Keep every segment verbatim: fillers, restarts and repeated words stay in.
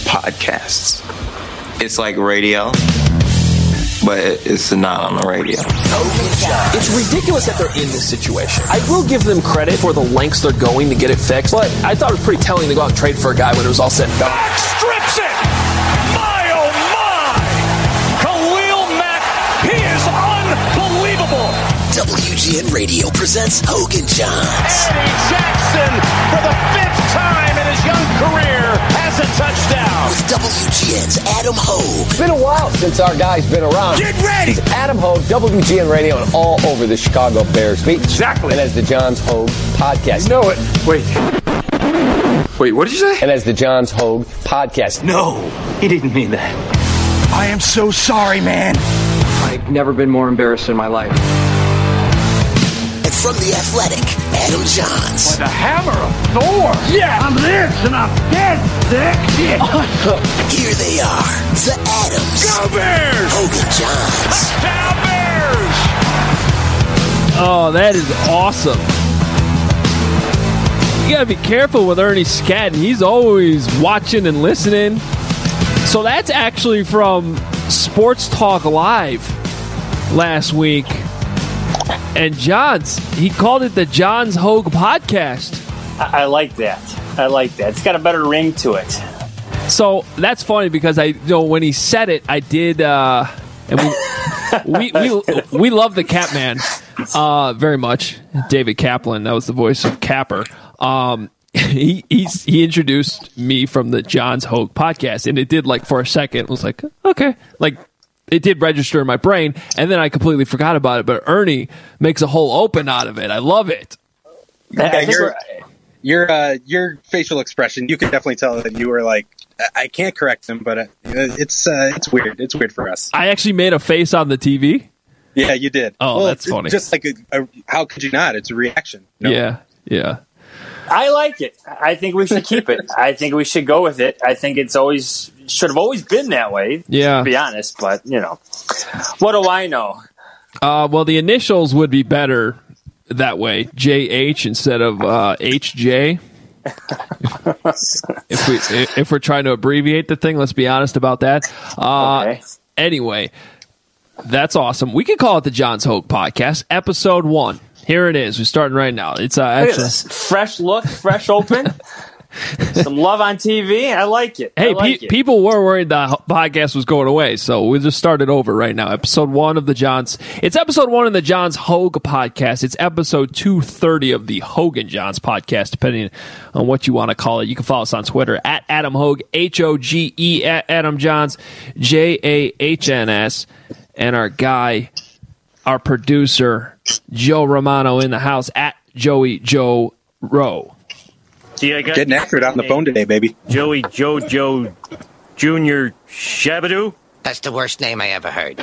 podcasts. It's like radio, but it's not on the radio. It's ridiculous that they're in this situation. I will give them credit for the lengths they're going to get it fixed, but I thought it was pretty telling to go out and trade for a guy when it was all said and done. Mack strips it! My, oh my! Khalil Mack, he is unbelievable! W G N Radio presents Hoge and Jahns. Eddie Jackson, for the fifth time in his young career, has a touchdown. With W G N's Adam Hoge. It's been a while since our guy's been around. Get ready! He's Adam Hoge, W G N Radio, and all over the Chicago Bears beat. Exactly. And as the Jahns Hoge podcast. You know it. Wait. Wait, what did you say? And as the Jahns Hoge podcast. No, he didn't mean that. I am so sorry, man. I've never been more embarrassed in my life. And from The Athletic, Adam Jahns. The hammer of Thor. Yeah, I'm this and I'm dead, Dick. Yeah. Here they are, the Adams. Go Bears! Hoge and Jahns. Touchdown Bears! Oh, that is awesome. You gotta be careful with Ernie Scadden. He's always watching and listening. So that's actually from Sports Talk Live last week. And Jahns, he called it the Jahns Hoge podcast. I, I like that. I like that. It's got a better ring to it. So that's funny because I, you know, when he said it, I did, uh, and we, we, we, we love the Catman, uh, very much. David Kaplan, that was the voice of Capper. Um, he, he's, he introduced me from the Jahns Hoge podcast, and it did like for a second, it was like, okay, like, it did register in my brain, and then I completely forgot about it. But Ernie makes a whole open out of it. I love it. Yeah, your your uh, your facial expression, you could definitely tell that you were like, I can't correct him, but it's uh, it's weird. It's weird for us. I actually made a face on the T V. Yeah, you did. Oh, well, that's funny. Just like a, a, how could you not? It's a reaction. No? Yeah, yeah. I like it. I think we should keep it. I think we should go with it. I think it's always should have always been that way. Yeah. To be honest, but you know, what do I know? Uh, well, the initials would be better that way. J H instead of uh, H J. if we if we're trying to abbreviate the thing, let's be honest about that. Uh, Okay. Anyway, that's awesome. We could call it the Jahns Hoge podcast, episode one. Here it is. We're starting right now. It's uh, Look at actually this. Fresh look, fresh open. Some love on T V. I like it. Hey, I like pe- it. people were worried the h- podcast was going away, so we just started over right now. Episode one of the Jahns. It's episode one of the Jahns Hoge podcast. It's episode two thirty of the Hoge and Jahns podcast, depending on what you want to call it. You can follow us on Twitter at Adam Hoge, H O G E, at Adam Jahns, J A H N S, and our guy, our producer, Joe Romano in the house at Joey Joe Rowe. See, I got Getting after it on the phone today, baby. Joey Jojo Junior Shabadoo. That's the worst name I ever heard.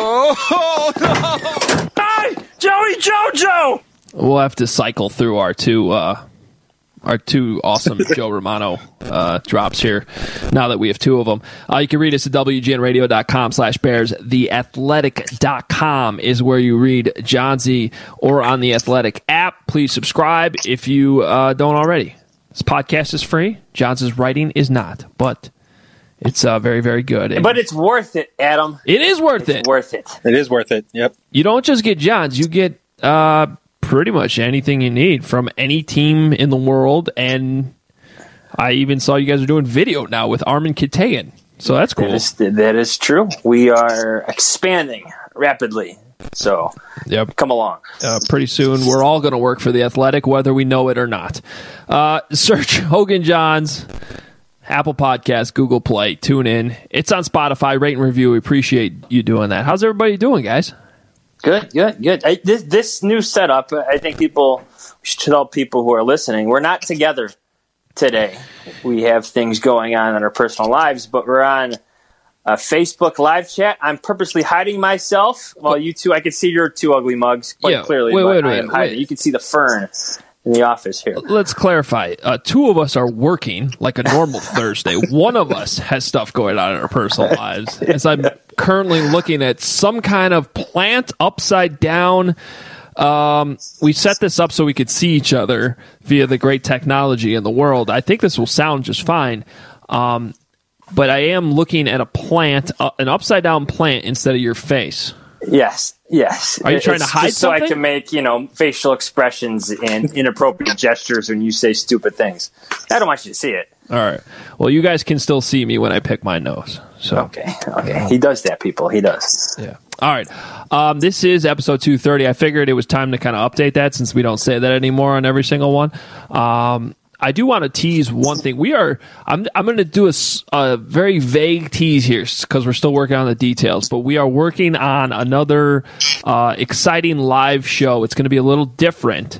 Oh, no. Hi, Joey Jojo. We'll have to cycle through our two uh, our two awesome Joe Romano uh, drops here now that we have two of them. Uh, you can read us at W G N radio dot com slash bears. the athletic dot com is where you read Johnsy, or on the Athletic app. Please subscribe if you uh, don't already. This podcast is free. Johns' writing is not, but it's uh, very, very good. And But it's worth it, Adam. it is worth It's it. worth it. It is worth it. Yep. You don't just get Johns, you get uh, pretty much anything you need from any team in the world. And I even saw you guys are doing video now with Armin Kitayan. So that's cool. That is, that is true. We are expanding rapidly. So Yep. come along. Uh, pretty soon, we're all going to work for The Athletic, whether we know it or not. Uh, search Hoge and Jahns, Apple Podcasts, Google Play, tune in. It's on Spotify. Rate and review. We appreciate you doing that. How's everybody doing, guys? Good, good, good. I, this this new setup, I think people we should tell people who are listening, we're not together today. We have things going on in our personal lives, but we're on a Facebook live chat. I'm purposely hiding myself. Well, you two, I can see your two ugly mugs quite Yeah, clearly. wait, but wait, I wait, am hiding. wait. You can see the fern in the office here. Let's clarify. Uh, two of us are working like a normal Thursday. One of us has stuff going on in our personal lives. As I'm currently looking at some kind of plant upside down. Um, we set this up so we could see each other via the great technology in the world. I think this will sound just fine. Um, but I am looking at a plant, uh, an upside down plant instead of your face. Yes, yes. Are you trying it's to hide just so something? I can make, you know, facial expressions and inappropriate gestures when you say stupid things. I don't want you to see it. All right. Well, you guys can still see me when I pick my nose. So okay, okay. He does that, people. He does. Yeah. All right. Um, this is episode two thirty. I figured it was time to kind of update that since we don't say that anymore on every single one. Um, I do want to tease one thing. We are. I'm. I'm going to do a, a very vague tease here because we're still working on the details. But we are working on another uh, exciting live show. It's going to be a little different,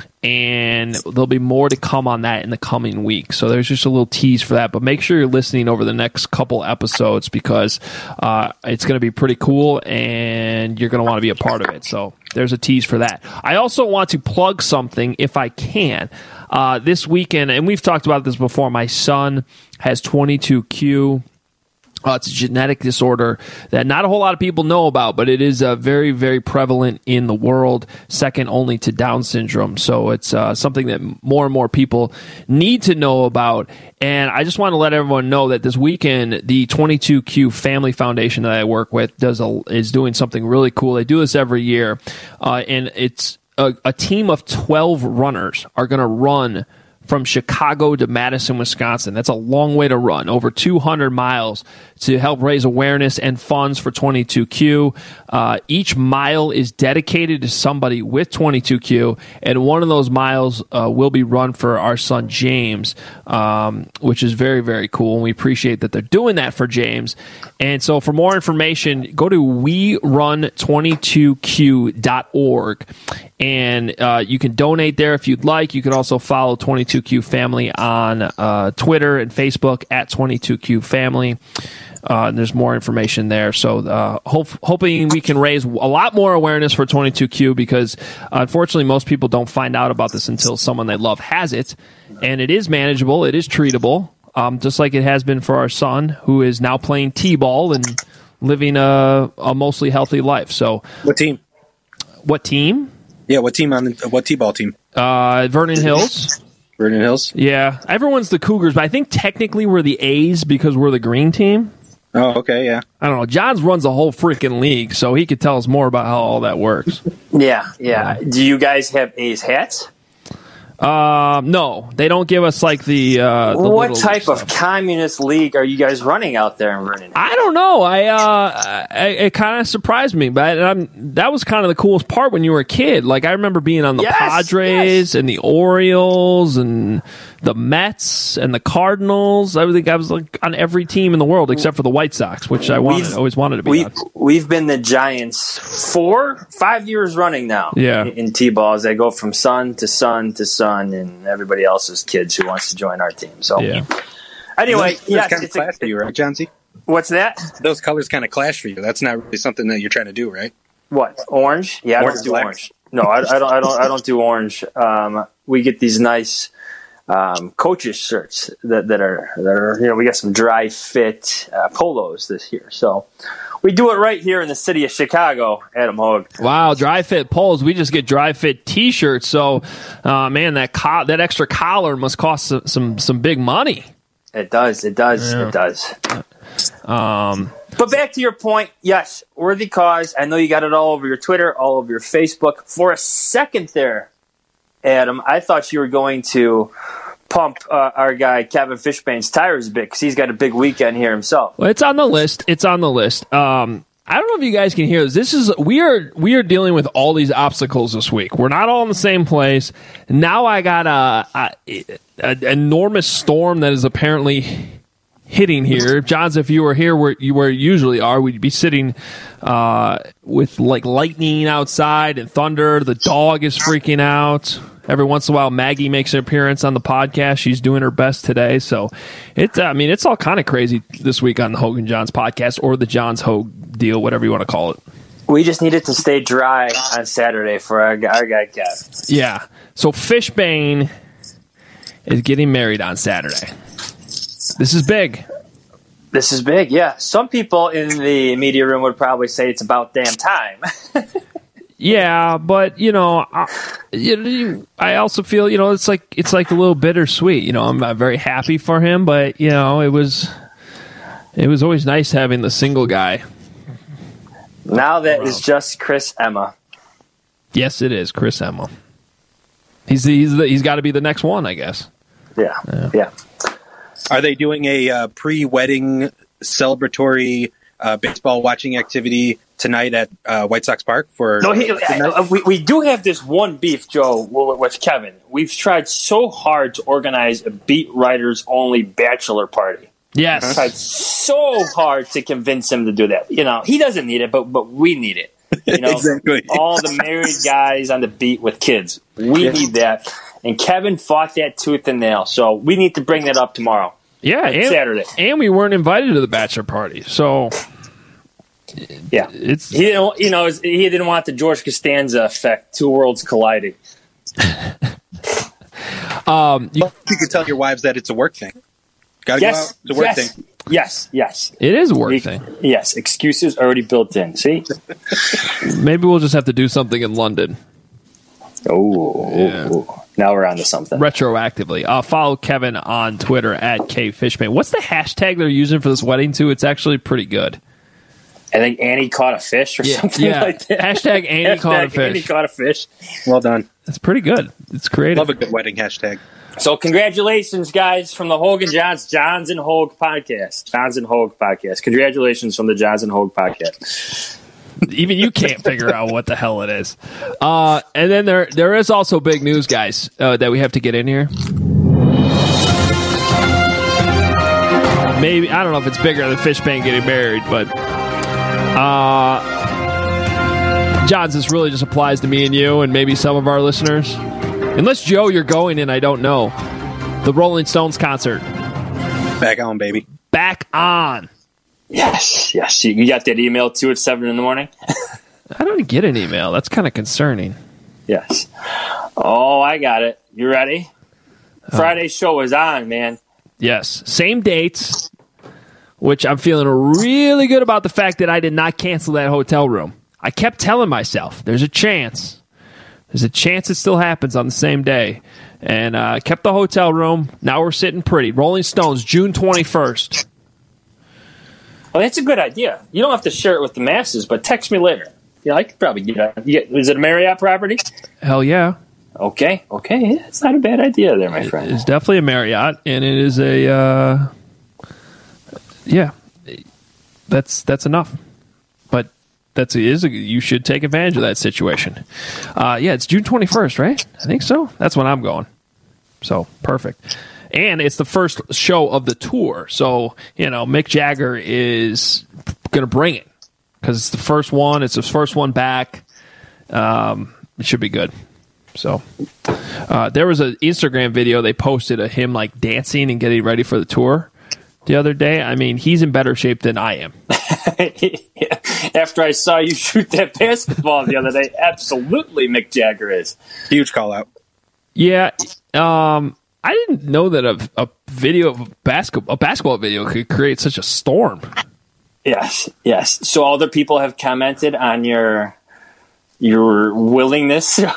and there'll be more to come on that in the coming week. So there's just a little tease for that. But make sure you're listening over the next couple episodes because uh, it's going to be pretty cool, and you're going to want to be a part of it. So there's a tease for that. I also want to plug something if I can. Uh, this weekend, and we've talked about this before, my son has twenty-two Q. Uh, it's a genetic disorder that not a whole lot of people know about, but it is uh, very, very prevalent in the world, second only to Down syndrome. So it's uh, something that more and more people need to know about. And I just want to let everyone know that this weekend, the twenty-two Q Family Foundation that I work with does a, is doing something really cool. They do this every year, uh, and it's A, a team of twelve runners are going to run from Chicago to Madison, Wisconsin. That's a long way to run, over two hundred miles, to help raise awareness and funds for twenty-two Q. Uh, each mile is dedicated to somebody with twenty-two Q, and one of those miles uh, will be run for our son James, um, which is very, very cool, and we appreciate that they're doing that for James. And so for more information, go to we run twenty-two Q dot org, and uh, you can donate there if you'd like. You can also follow twenty-two Q Family on uh, Twitter and Facebook at twenty-two Q Family. Uh, and there's more information there. So uh, hope, hoping we can raise a lot more awareness for twenty-two Q because uh, unfortunately most people don't find out about this until someone they love has it. And it is manageable. It is treatable, um, just like it has been for our son, who is now playing T-ball and living a, a mostly healthy life. So, what team? What team? Yeah, what team on the, what T-ball team? Uh, Vernon Hills. Vernon Hills? Yeah. Everyone's the Cougars, but I think technically we're the A's because we're the green team. Oh, okay, yeah. I don't know. Johns runs the whole freaking league, so he could tell us more about how all that works. Yeah, yeah. Do you guys have A's hats? Uh, no, they don't give us like the. Uh, the what type of communist league are you guys running out there in Vernon? I don't know. I, uh, I it kind of surprised me, but I'm, that was kind of the coolest part when you were a kid. Like I remember being on the yes, Padres yes. and the Orioles and the Mets and the Cardinals. I think I was like on every team in the world except for the White Sox, which I wanted, always wanted to be. We've, on. we've been the Giants four, five years running now. Yeah. in, in T-ball as they go from son to son to son. And everybody else's kids who wants to join our team. So, yeah. Anyway, those yes, kind of it's clash a, for you, right, Johnsy? What's that? Those colors kind of clash for you. That's not really something that you're trying to do, right? What, orange? Yeah, orange I don't do black. orange. No, I, I don't. I don't. I don't do orange. Um, we get these nice um, coaches shirts that, that are that are. You know, we got some dry fit uh, polos this year. So. We do it right here in the city of Chicago, Adam Hogue. Wow, dry fit poles. We just get dry fit T-shirts. So, uh, man, that co- that extra collar must cost some, some some big money. It does. It does. Yeah. It does. Um, but back to your point. Yes, worthy cause. I know you got it all over your Twitter, all over your Facebook. For a second there, Adam, I thought you were going to pump uh, our guy Kevin Fishbane's tires a bit because he's got a big weekend here himself. Well, it's on the list. It's on the list. Um, I don't know if you guys can hear this. This is we are we are dealing with all these obstacles this week. We're not all in the same place. Now I got a, a, a enormous storm that is apparently hitting here. Johns, if you were here where you where you usually are, we'd be sitting uh, with like lightning outside and thunder. The dog is freaking out. Every once in a while, Maggie makes an appearance on the podcast. She's doing her best today. So, it's, I mean, it's all kind of crazy this week on the Hogan Johns podcast or the Johns Hogue deal, whatever you want to call it. We just needed to stay dry on Saturday for our, our guy, Kev. Yeah. So, Fishbane is getting married on Saturday. This is big. This is big, yeah. Some people in the media room would probably say it's about damn time. Yeah, but you know, I, you, I also feel you know it's like it's like a little bittersweet. You know, I'm, I'm very happy for him, but you know, it was It was always nice having the single guy. Now that is just Chris Emma. Yes, it is Chris Emma. He's the, he's the, he's got to be the next one, I guess. Yeah, yeah. yeah. Are they doing a uh, pre-wedding celebratory uh, baseball watching activity tonight at uh, White Sox Park? For no, he, uh, we we do have this one beef, Joe, with Kevin. We've tried so hard to organize a beat writers only bachelor party. Yes, We've tried so hard to convince him to do that. You know, he doesn't need it, but but we need it. You know, exactly. All the married guys on the beat with kids, we yeah. need that. And Kevin fought that tooth and nail, so we need to bring that up tomorrow. Yeah, and, Saturday, and we weren't invited to the bachelor party, so yeah, it's he didn't. You know, he didn't want the George Costanza effect, two worlds colliding. um, you, you can tell your wives that it's a work thing. Got to yes, go out. It's a work yes, thing. Yes, yes, it is a work he, thing. Yes, excuses already built in. See, maybe we'll just have to do something in London. Oh, yeah. Now we're on to something. Retroactively. Uh, follow Kevin on Twitter at K Fishman. What's the hashtag they're using for this wedding, too? It's actually pretty good. I think Annie caught a fish or yeah, something yeah. like that. Hashtag Annie hashtag caught a fish. Annie caught a fish. Well done. It's pretty good. It's creative. Love a good wedding hashtag. So congratulations, guys, from the Hogue and Johns, Johns and Hogue podcast. Johns and Hogue podcast. Congratulations from the Johns and Hogue podcast. Even you can't figure out what the hell it is. Uh, and then there there is also big news, guys, uh, that we have to get in here. Maybe, I don't know if it's bigger than Fishbane getting married, but uh, Johns, this really just applies to me and you and maybe some of our listeners. Unless, Joe, you're going in, I don't know. The Rolling Stones concert. Back on, baby. Back on. Yes, yes. You got that email too at seven in the morning? I don't get an email. That's kind of concerning. Yes. Oh, I got it. You ready? Oh. Friday's show is on, man. Yes. Same dates, which I'm feeling really good about the fact that I did not cancel that hotel room. I kept telling myself, there's a chance. There's a chance it still happens on the same day. And I uh, kept the hotel room. Now we're sitting pretty. Rolling Stones, June twenty-first. Well, that's a good idea. You don't have to share it with the masses, but text me later. Yeah, I could probably get it. Is it a Marriott property? Hell yeah. Okay, okay. Yeah, it's not a bad idea there, my friend. It's definitely a Marriott, and it is a, uh, yeah, that's that's enough. But that's is a, you should take advantage of that situation. Uh, yeah, it's June twenty-first, right? I think so. That's when I'm going. So, perfect. And it's the first show of the tour. So, you know, Mick Jagger is going to bring it because it's the first one. It's his first one back. Um, it should be good. So, uh, there was an Instagram video they posted of him, like, dancing and getting ready for the tour the other day. I mean, he's in better shape than I am. After I saw you shoot that basketball the other day, absolutely Mick Jagger is. Huge call out. Yeah. Um... I didn't know that a, a video of a basketball, a basketball video could create such a storm. Yes, yes. So other people have commented on your your willingness. So,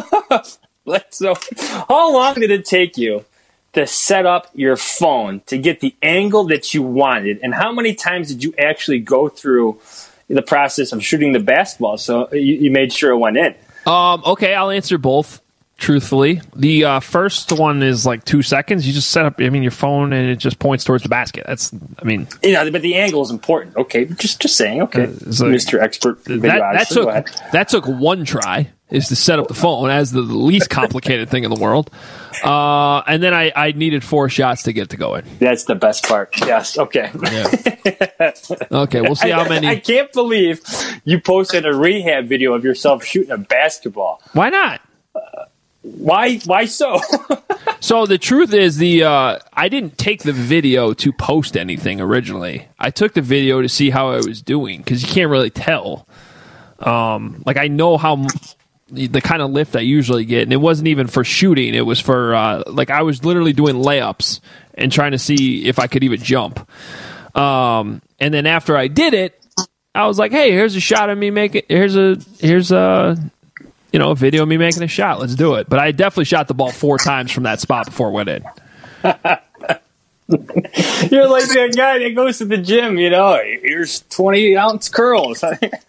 how long did it take you to set up your phone to get the angle that you wanted, and how many times did you actually go through the process of shooting the basketball so you, you made sure it went in? Um. Okay, I'll answer both. Truthfully, the uh, first one is like two seconds. You just set up, I mean, your phone, and it just points towards the basket. That's, I mean, you know, but the angle is important. Okay, just just saying. Okay, uh, like, Mister Expert. That, that took that took one try. Is to set up the phone as the least complicated thing in the world, uh, and then I, I needed four shots to get it to go in. That's the best part. Yes. Okay. Yeah. Okay. We'll see how many. I, I can't believe you posted a rehab video of yourself shooting a basketball. Why not? Uh, Why? Why so? So the truth is, the uh, I didn't take the video to post anything originally. I took the video to see how I was doing because you can't really tell. Um, like I know how the kind of lift I usually get, and it wasn't even for shooting. It was for uh, like I was literally doing layups and trying to see if I could even jump. Um, and then after I did it, I was like, "Hey, here's a shot of me making. Here's a here's a." You know, a video of me making a shot. Let's do it. But I definitely shot the ball four times from that spot before it went in. You're like that guy that goes to the gym, you know, here's twenty ounce curls.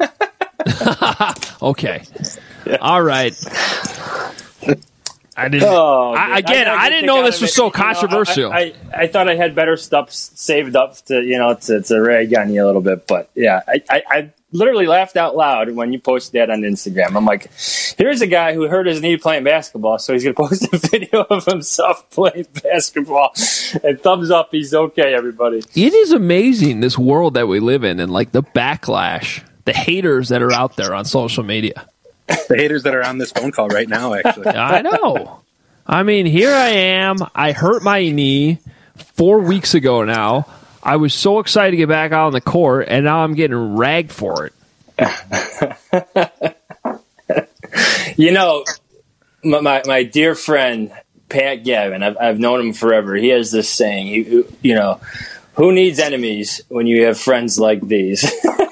Okay. Yeah. All right. I didn't. Oh, I, again, I, I didn't know this was so controversial. Know, I, I, I thought I had better stuff saved up to, you know, to, to rag on you a little bit. But yeah, I, I, I literally laughed out loud when you posted that on Instagram. I'm like, here's a guy who hurt his knee playing basketball, so he's going to post a video of himself playing basketball. And thumbs up, he's okay, everybody. It is amazing, this world that we live in, and like the backlash, the haters that are out there on social media. The haters that are on this phone call right now, actually. I know. I mean, here I am. I hurt my knee four weeks ago now. I was so excited to get back out on the court, and now I'm getting ragged for it. You know, my, my my dear friend, Pat Gavin, I've, I've known him forever. He has this saying, you, you know, who needs enemies when you have friends like these?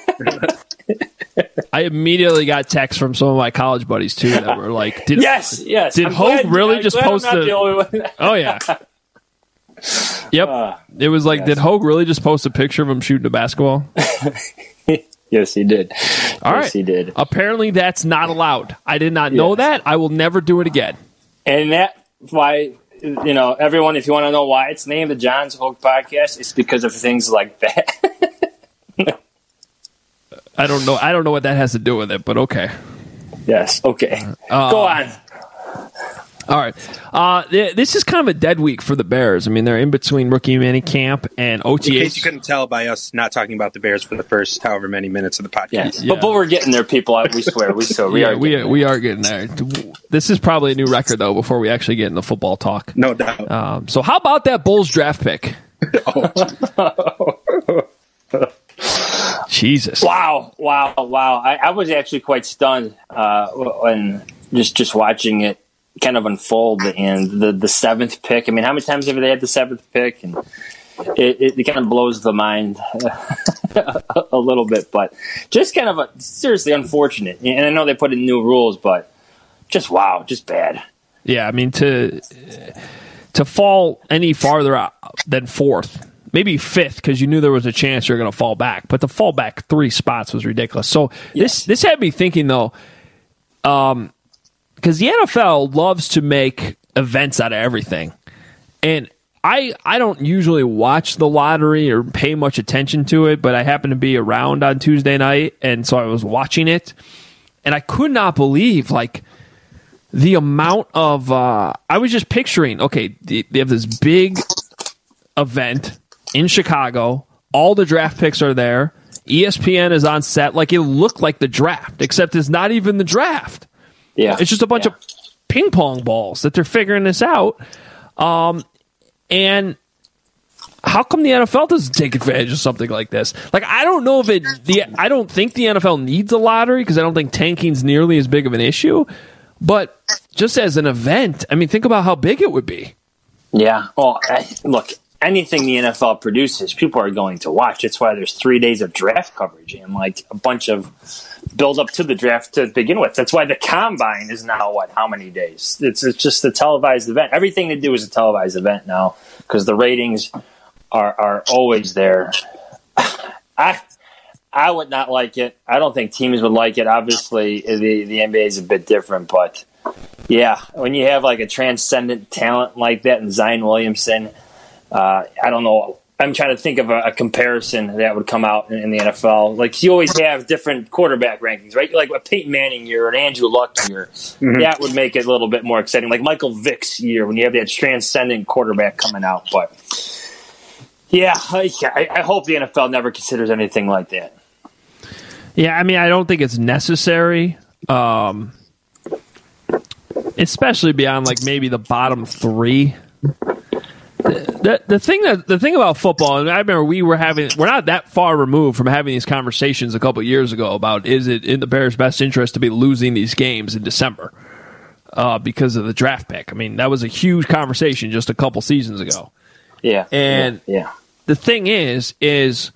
I immediately got texts from some of my college buddies too that were like, "Did yes, yes, did I'm Hogue glad, really I'm just glad post I'm not a?" the only one. Oh yeah, yep. Uh, it was like, yes. Did Hogue really just post a picture of him shooting a basketball? Yes, he did. All yes, right. he did. Apparently, that's not allowed. I did not know yes. that. I will never do it again. And that's why, you know, everyone, if you want to know why it's named the John's Hogue Podcast, it's because of things like that. I don't know. I don't know what that has to do with it, but okay. Yes. Okay. Uh, Go on. All right. Uh, th- this is kind of a dead week for the Bears. I mean, they're in between rookie mini camp and O T As. In case you couldn't tell by us not talking about the Bears for the first however many minutes of the podcast. Yes. Yeah. But, but we're getting there, people. We swear. We swear. We yeah, are. We getting are, we are getting there. This is probably a new record though. Before we actually get into football talk, no doubt. Um, so how about that Bulls draft pick? oh. Jesus! Wow! Wow! Wow! I, I was actually quite stunned uh, when just just watching it kind of unfold. And the the seventh pick. I mean, how many times have they had the seventh pick? And it, it, it kind of blows the mind a little bit. But just kind of a, seriously unfortunate. And I know they put in new rules, but just wow, just bad. Yeah, I mean to to fall any farther out than fourth. Maybe fifth, because you knew there was a chance you were going to fall back. But the fall back three spots was ridiculous. So yes. this this had me thinking, though, um, because the N F L loves to make events out of everything. And I I don't usually watch the lottery or pay much attention to it, but I happened to be around on Tuesday night, and so I was watching it. And I could not believe, like, the amount of... Uh, I was just picturing, okay, they have this big event in Chicago, all the draft picks are there. E S P N is on set. Like, it looked like the draft, except it's not even the draft. Yeah, it's just a bunch yeah. of ping pong balls that they're figuring this out. Um, and how come the N F L doesn't take advantage of something like this? Like, I don't know if it. The I don't think the N F L needs a lottery because I don't think tanking's nearly as big of an issue. But just as an event, I mean, think about how big it would be. Yeah. Well, I, look. Anything the N F L produces, people are going to watch. It's why there's three days of draft coverage and like a bunch of build up to the draft to begin with. That's why the combine is now what? How many days? It's it's just a televised event. Everything they do is a televised event now because the ratings are are always there. I I would not like it. I don't think teams would like it. Obviously, the the N B A is a bit different, but yeah, when you have like a transcendent talent like that in Zion Williamson. Uh, I don't know. I'm trying to think of a, a comparison that would come out in, in the N F L. Like, you always have different quarterback rankings, right? Like a Peyton Manning year or an Andrew Luck year. Mm-hmm. That would make it a little bit more exciting. Like Michael Vick's year when you have that transcendent quarterback coming out. But, yeah, I, I hope the N F L never considers anything like that. Yeah, I mean, I don't think it's necessary. Um, especially beyond, like, maybe the bottom three. The, the thing that the thing about football, and I remember we were having, we're not that far removed from having these conversations a couple of years ago about is it in the Bears' best interest to be losing these games in December uh, because of the draft pick. I mean, that was a huge conversation just a couple seasons ago. Yeah, and yeah, yeah. The thing is, is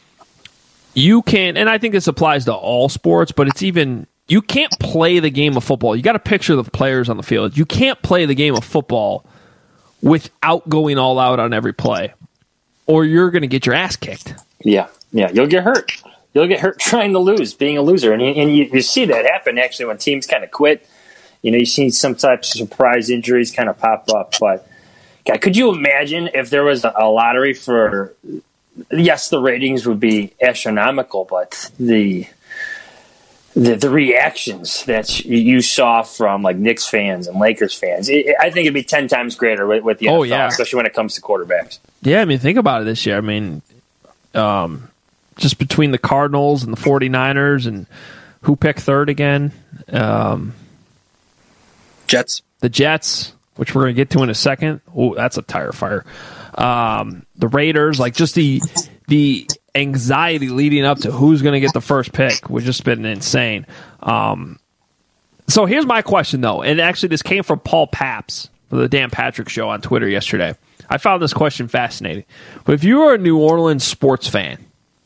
you can, and I think this applies to all sports, but it's even you can't play the game of football. You got to picture the players on the field. You can't play the game of football without going all out on every play. or you're going to get your ass kicked. Yeah, yeah, you'll get hurt. You'll get hurt trying to lose, being a loser, and you, and you, you see that happen actually when teams kind of quit. You know, you see some types of surprise injuries kind of pop up. But God, could you imagine if there was a, a lottery for? Yes, the ratings would be astronomical, but the the, the reactions that you saw from like Knicks fans and Lakers fans, it, I think it'd be ten times greater with, with the N F L, oh, yeah. especially when it comes to quarterbacks. Yeah, I mean, think about it this year. I mean, um, just between the Cardinals and the 49ers and who picked third again? Um, Jets. The Jets, which we're going to get to in a second. Oh, that's a tire fire. Um, the Raiders, like just the the anxiety leading up to who's going to get the first pick would just been insane. Um, so here's my question, though. And actually, this came from Paul Paps for the Dan Patrick Show on Twitter yesterday. I found this question fascinating. But if you were a New Orleans sports fan,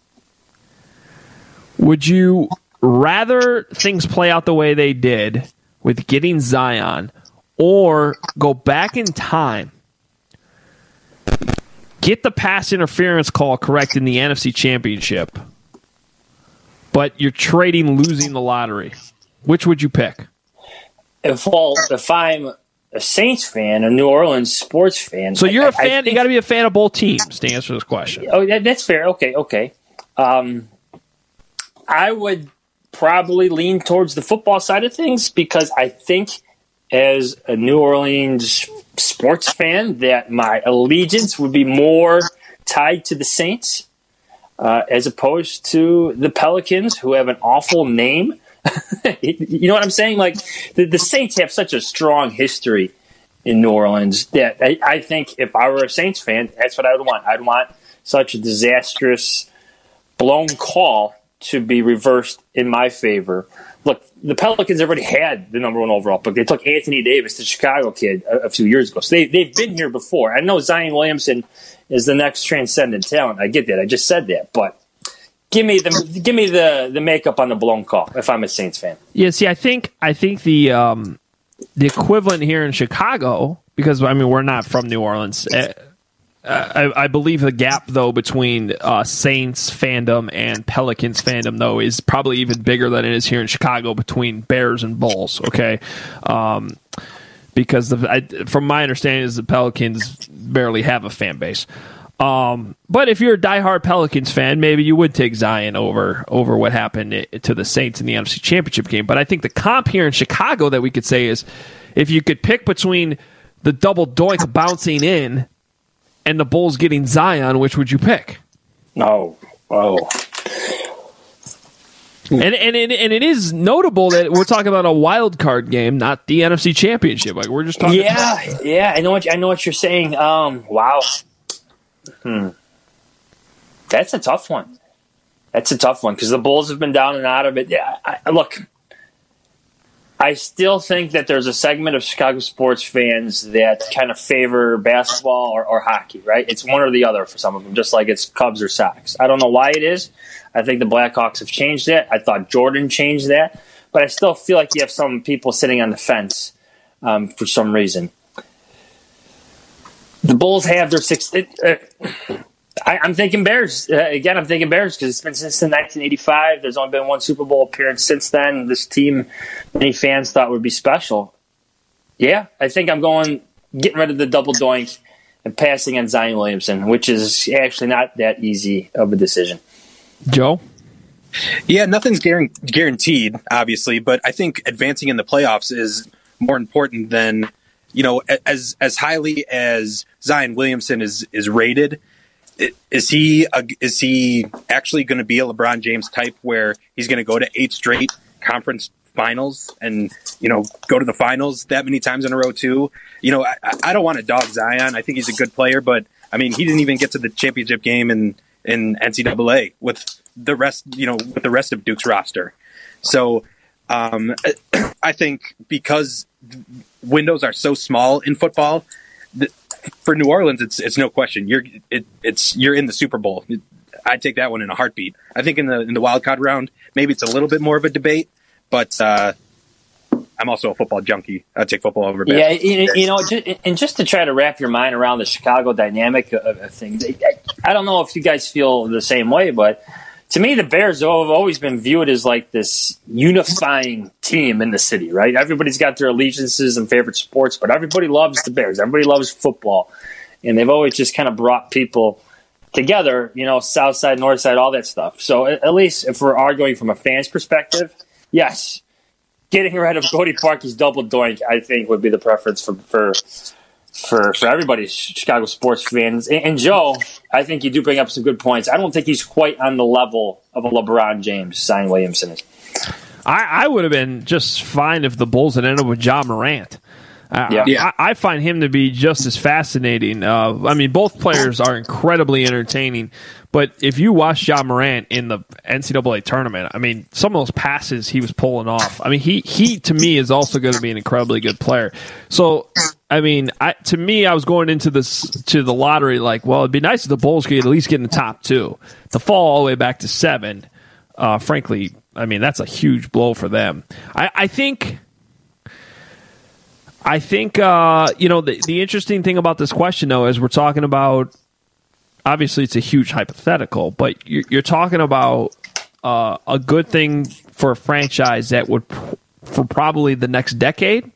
would you rather things play out the way they did with getting Zion or go back in time, get the pass interference call correct in the N F C Championship, but you're trading losing the lottery? Which would you pick? If well, if I'm a Saints fan, a New Orleans sports fan. So you're I, a fan. think, you got to be a fan of both teams to answer this question. Oh, that, that's fair. Okay, okay. Um, I would probably lean towards the football side of things because I think, as a New Orleans sports fan, that my allegiance would be more tied to the Saints uh, as opposed to the Pelicans, who have an awful name. You know what I'm saying? Like the, the Saints have such a strong history in New Orleans that I, I think if I were a Saints fan, that's what I would want. I'd want such a disastrous blown call to be reversed in my favor. Look, the Pelicans already had the number one overall pick. They took Anthony Davis, the Chicago kid, a, a few years ago. So they, they've been here before. I know Zion Williamson is the next transcendent talent. I get that. I just said that. But give me the give me the, the makeup on the blown call if I'm a Saints fan. Yeah, see, I think I think the um, the equivalent here in Chicago, because I mean we're not from New Orleans. Uh, I, I believe the gap though between uh, Saints fandom and Pelicans fandom though is probably even bigger than it is here in Chicago between Bears and Bulls. Okay, um, because the, I, from my understanding is the Pelicans barely have a fan base. Um, but if you're a diehard Pelicans fan, maybe you would take Zion over over what happened to the Saints in the N F C Championship game. But I think the comp here in Chicago that we could say is if you could pick between the double doink bouncing in and the Bulls getting Zion, which would you pick? No. Oh. And and it, and it is notable that we're talking about a wild card game, not the N F C Championship. Like we're just talking. Yeah, about yeah. I know what I know what you're saying. Um, wow. Hmm. That's a tough one. That's a tough one because the Bulls have been down and out of it. Yeah. I, look, I still think that there's a segment of Chicago sports fans that kind of favor basketball or, or hockey, right? It's one or the other for some of them, just like it's Cubs or Sox. I don't know why it is. I think the Blackhawks have changed that. I thought Jordan changed that. But I still feel like you have some people sitting on the fence um, for some reason. The Bulls have their six. It, uh, I, I'm thinking Bears. Uh, again, I'm thinking Bears because it's been since nineteen eighty-five. There's only been one Super Bowl appearance since then. This team, many fans thought would be special. Yeah, I think I'm going, getting rid of the double doink and passing on Zion Williamson, which is actually not that easy of a decision. Joe? Yeah, nothing's guaranteed, obviously, but I think advancing in the playoffs is more important than, you know, as as highly as Zion Williamson is is rated. Is he a, is he actually going to be a LeBron James type where he's going to go to eight straight conference finals and, you know, go to the finals that many times in a row too? You know, I, I don't want to dog Zion. I think he's a good player, but I mean, he didn't even get to the championship game in, in N C double A with the rest, you know, with the rest of Duke's roster. So um, I think because windows are so small in football, th- for New Orleans, it's it's no question. You're it, it's you're in the Super Bowl. I'd take that one in a heartbeat. I think in the in the wild card round, maybe it's a little bit more of a debate, but uh, I'm also a football junkie. I take football over Yeah, basketball. you, you know, just, and just to try to wrap your mind around the Chicago dynamic of, of things, I don't know if you guys feel the same way, but to me, the Bears have always been viewed as like this unifying team in the city, right? Everybody's got their allegiances and favorite sports, but everybody loves the Bears. Everybody loves football. And they've always just kind of brought people together, you know, south side, north side, all that stuff. So at least if we're arguing from a fan's perspective, yes, getting rid of Cody Parkey's double doink, I think, would be the preference for for for, for everybody, Chicago sports fans. And, and Joe, I think you do bring up some good points. I don't think he's quite on the level of a LeBron James, Zion Williamson is. I, I would have been just fine if the Bulls had ended up with Ja Morant. Uh, Yeah. yeah. I, I find him to be just as fascinating. Uh, I mean, both players are incredibly entertaining, but if you watch Ja Morant in the N C double A tournament, I mean, some of those passes he was pulling off. I mean, he, he to me, is also going to be an incredibly good player. So, I mean, I, to me, I was going into this to the lottery like, well, it'd be nice if the Bulls could at least get in the top two. To fall all the way back to seven, uh, frankly, I mean, that's a huge blow for them. I, I think... I think, uh, you know, the, the interesting thing about this question, though, is we're talking about, obviously it's a huge hypothetical, but you're, you're talking about uh, a good thing for a franchise that would, for probably the next decade,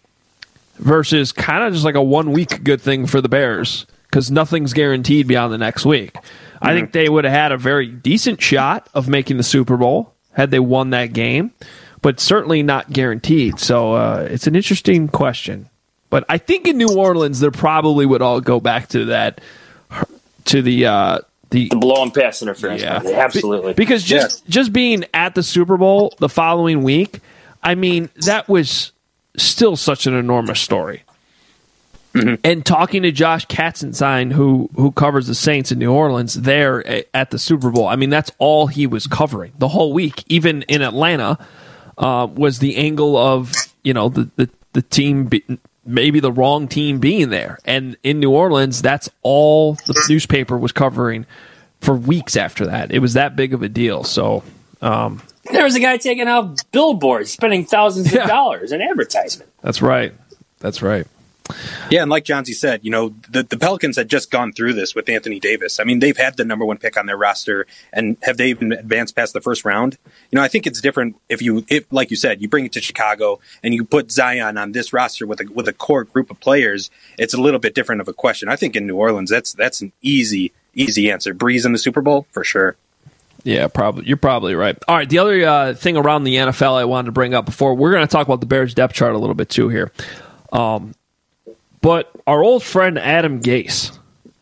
versus kind of just like a one-week good thing for the Bears, because nothing's guaranteed beyond the next week. Mm-hmm. I think they would have had a very decent shot of making the Super Bowl had they won that game, but certainly not guaranteed. So uh, it's an interesting question. But I think in New Orleans, they probably would all go back to that, to the uh, the, the blow and pass interference. Yeah, absolutely. Be- because just yeah. just being at the Super Bowl the following week, I mean, that was still such an enormous story. Mm-hmm. And talking to Josh Katzenstein, who who covers the Saints in New Orleans, there at the Super Bowl, I mean, that's all he was covering the whole week, even in Atlanta. Uh, was the angle of, you know, the, the, the team, be, maybe the wrong team being there. And in New Orleans, that's all the newspaper was covering for weeks after that. It was that big of a deal. So um, there was a guy taking out billboards, spending thousands yeah. of dollars in advertisement. That's right. That's right. Yeah, and like Johnsy said, you know, the, the Pelicans had just gone through this with Anthony Davis. I mean, they've had the number one pick on their roster, and have they even advanced past the first round? You know, I think it's different if you, if like you said, you bring it to Chicago and you put Zion on this roster with a with a core group of players. It's a little bit different of a question. I think in New Orleans, that's that's an easy easy answer. Breeze in the Super Bowl for sure. Yeah, probably. You're probably right. All right, the other uh, thing around the N F L I wanted to bring up before, we're going to talk about the Bears depth chart a little bit too here. Um, But our old friend Adam Gase,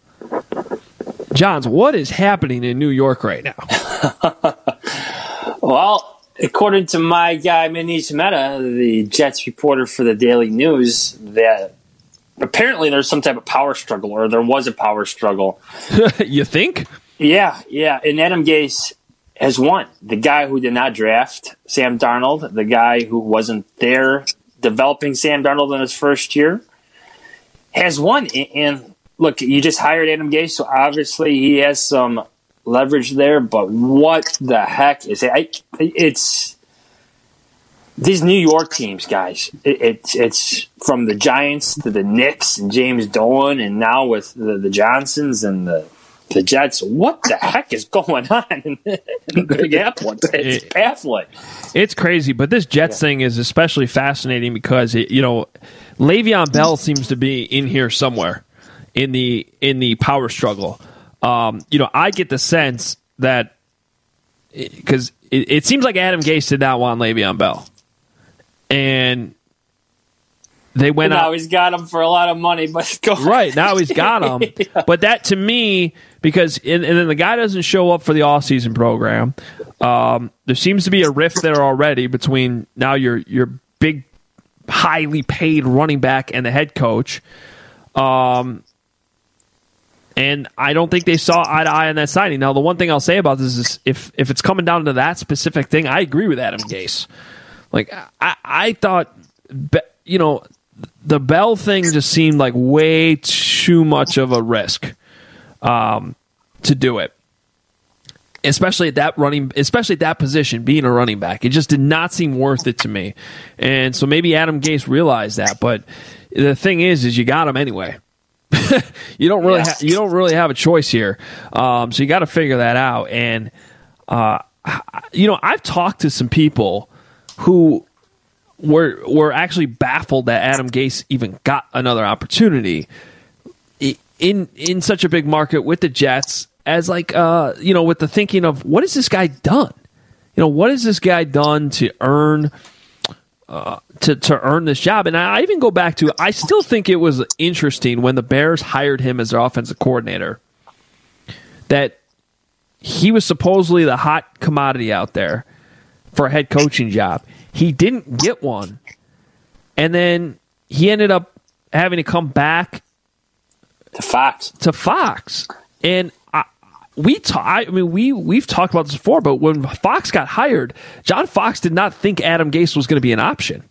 Johns, what is happening in New York right now? Well, according to my guy Manish Mehta, the Jets reporter for the Daily News, that apparently there's some type of power struggle, or there was a power struggle. You think? Yeah, yeah. And Adam Gase has won. The guy who did not draft Sam Darnold, the guy who wasn't there developing Sam Darnold in his first year, has won. And look, you just hired Adam Gase, so obviously he has some leverage there, but what the heck is it? I, it's these New York teams, guys. It, it's it's from the Giants to the Knicks and James Dolan, and now with the, the Johnsons and the the Jets. What the heck is going on in the Big Apple? It's, it's it, baffling. It's crazy, but this Jets yeah. thing is especially fascinating because it, you know, Le'Veon Bell seems to be in here somewhere in the in the power struggle. Um, you know, I get the sense that because it, it seems like Adam Gase did not want Le'Veon Bell, and they went now out. He's got him for a lot of money, but go right now he's got him. yeah. But that to me, because and, and then the guy doesn't show up for the off-season program. Um, there seems to be a rift there already between now your your big, highly paid running back and the head coach. Um. And I don't think they saw eye to eye on that signing. Now, the one thing I'll say about this is if, if it's coming down to that specific thing, I agree with Adam Gase. Like, I, I thought, you know, the Bell thing just seemed like way too much of a risk um, to do it. especially at that running, especially at that position, being a running back. It just did not seem worth it to me. And so maybe Adam Gase realized that, but the thing is, is you got him anyway. you don't really, Yeah. ha- you don't really have a choice here. Um, so you got to figure that out. And uh, you know, I've talked to some people who were were actually baffled that Adam Gase even got another opportunity in in such a big market with the Jets, as like uh, you know, with the thinking of what has this guy done? You know, what has this guy done to earn uh, to to earn this job? And I even go back to, I still think it was interesting when the Bears hired him as their offensive coordinator, that he was supposedly the hot commodity out there for a head coaching job. He didn't get one, and then he ended up having to come back to Fox. To Fox, and I, we ta- I mean, we we've talked about this before. But when Fox got hired, John Fox did not think Adam Gase was going to be an option.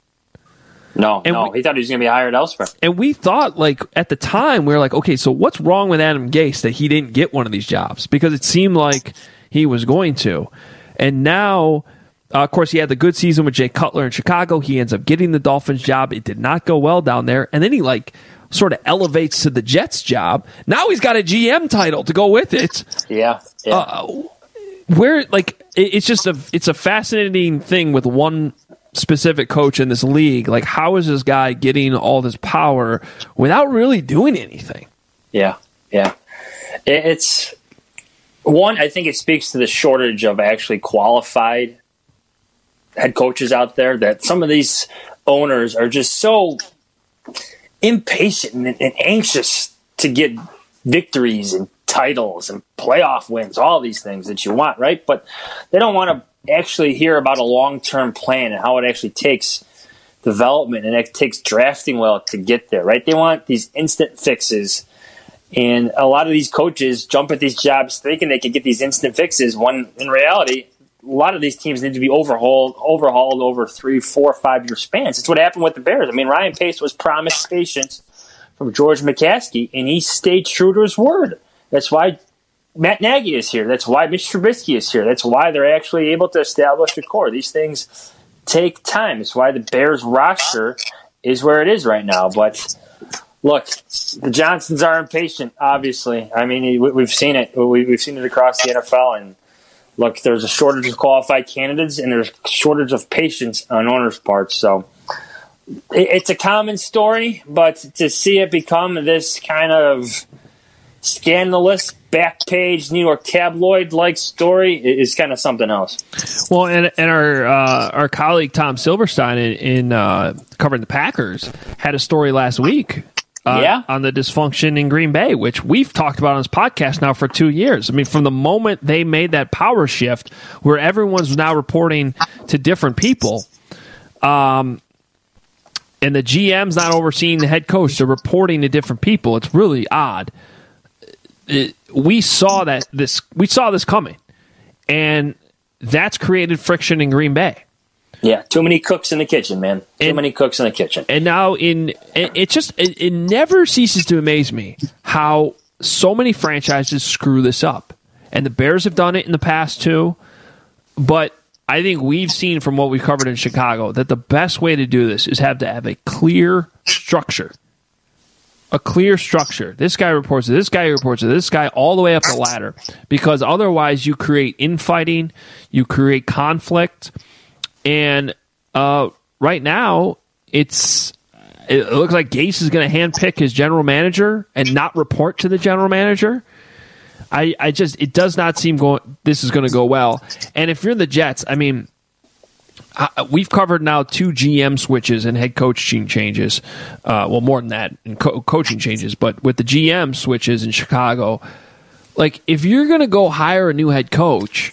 No, And no, we- he thought he was going to be hired elsewhere. And we thought, like, at the time, we were like, okay, so what's wrong with Adam Gase that he didn't get one of these jobs? Because it seemed like he was going to. And now, uh, of course, he had the good season with Jay Cutler in Chicago. He ends up getting the Dolphins job. It did not go well down there. And then he, like, sort of elevates to the Jets job. Now he's got a G M title to go with it. Yeah, yeah. Uh, where, like, it, it's just a, it's a fascinating thing with one specific coach in this league. Like, how is this guy getting all this power without really doing anything? Yeah, yeah. It, it's one. I think it speaks to the shortage of actually qualified head coaches out there. That some of these owners are just so impatient and, and anxious to get victories and titles and playoff wins, all these things that you want, right? But they don't want to actually hear about a long-term plan and how it actually takes development and it takes drafting well to get there, right? They want these instant fixes. And a lot of these coaches jump at these jobs thinking they can get these instant fixes, when in reality, a lot of these teams need to be overhauled, overhauled over three, four, five-year spans. It's what happened with the Bears. I mean, Ryan Pace was promised patience from George McCaskey, and he stayed true to his word. That's why Matt Nagy is here. That's why Mitch Trubisky is here. That's why they're actually able to establish a core. These things take time. It's why the Bears roster is where it is right now. But look, the Johnsons are impatient, obviously. I mean, we've seen it. We've seen it across the N F L. And look, there's a shortage of qualified candidates, and there's a shortage of patience on owners' parts. So it's a common story, but to see it become this kind of scandalous, back page New York tabloid-like story is kind of something else. Well, and and our uh, our colleague Tom Silverstein in, in uh, covering the Packers had a story last week. Uh, Yeah. on the dysfunction in Green Bay, which we've talked about on this podcast now for two years. I mean, from the moment they made that power shift where everyone's now reporting to different people, um, and the G M's not overseeing the head coach, they're reporting to different people. It's really odd. It, we saw that this we saw this coming, and that's created friction in Green Bay. Yeah, too many cooks in the kitchen, man. Too And- many cooks in the kitchen. And now in it, it just it, it never ceases to amaze me how so many franchises screw this up. And the Bears have done it in the past too. But I think we've seen from what we've covered in Chicago that the best way to do this is have to have a clear structure. A clear structure. This guy reports to this guy reports to this guy all the way up the ladder. Because otherwise you create infighting, you create conflict. And uh, right now, it's it looks like Gase is going to handpick his general manager and not report to the general manager. I, I just it does not seem going. This is going to go well. And if you're the Jets, I mean, I, we've covered now two G M switches and head coaching changes. Uh, well, more than that, in co- coaching changes. But with the G M switches in Chicago, like if you're going to go hire a new head coach,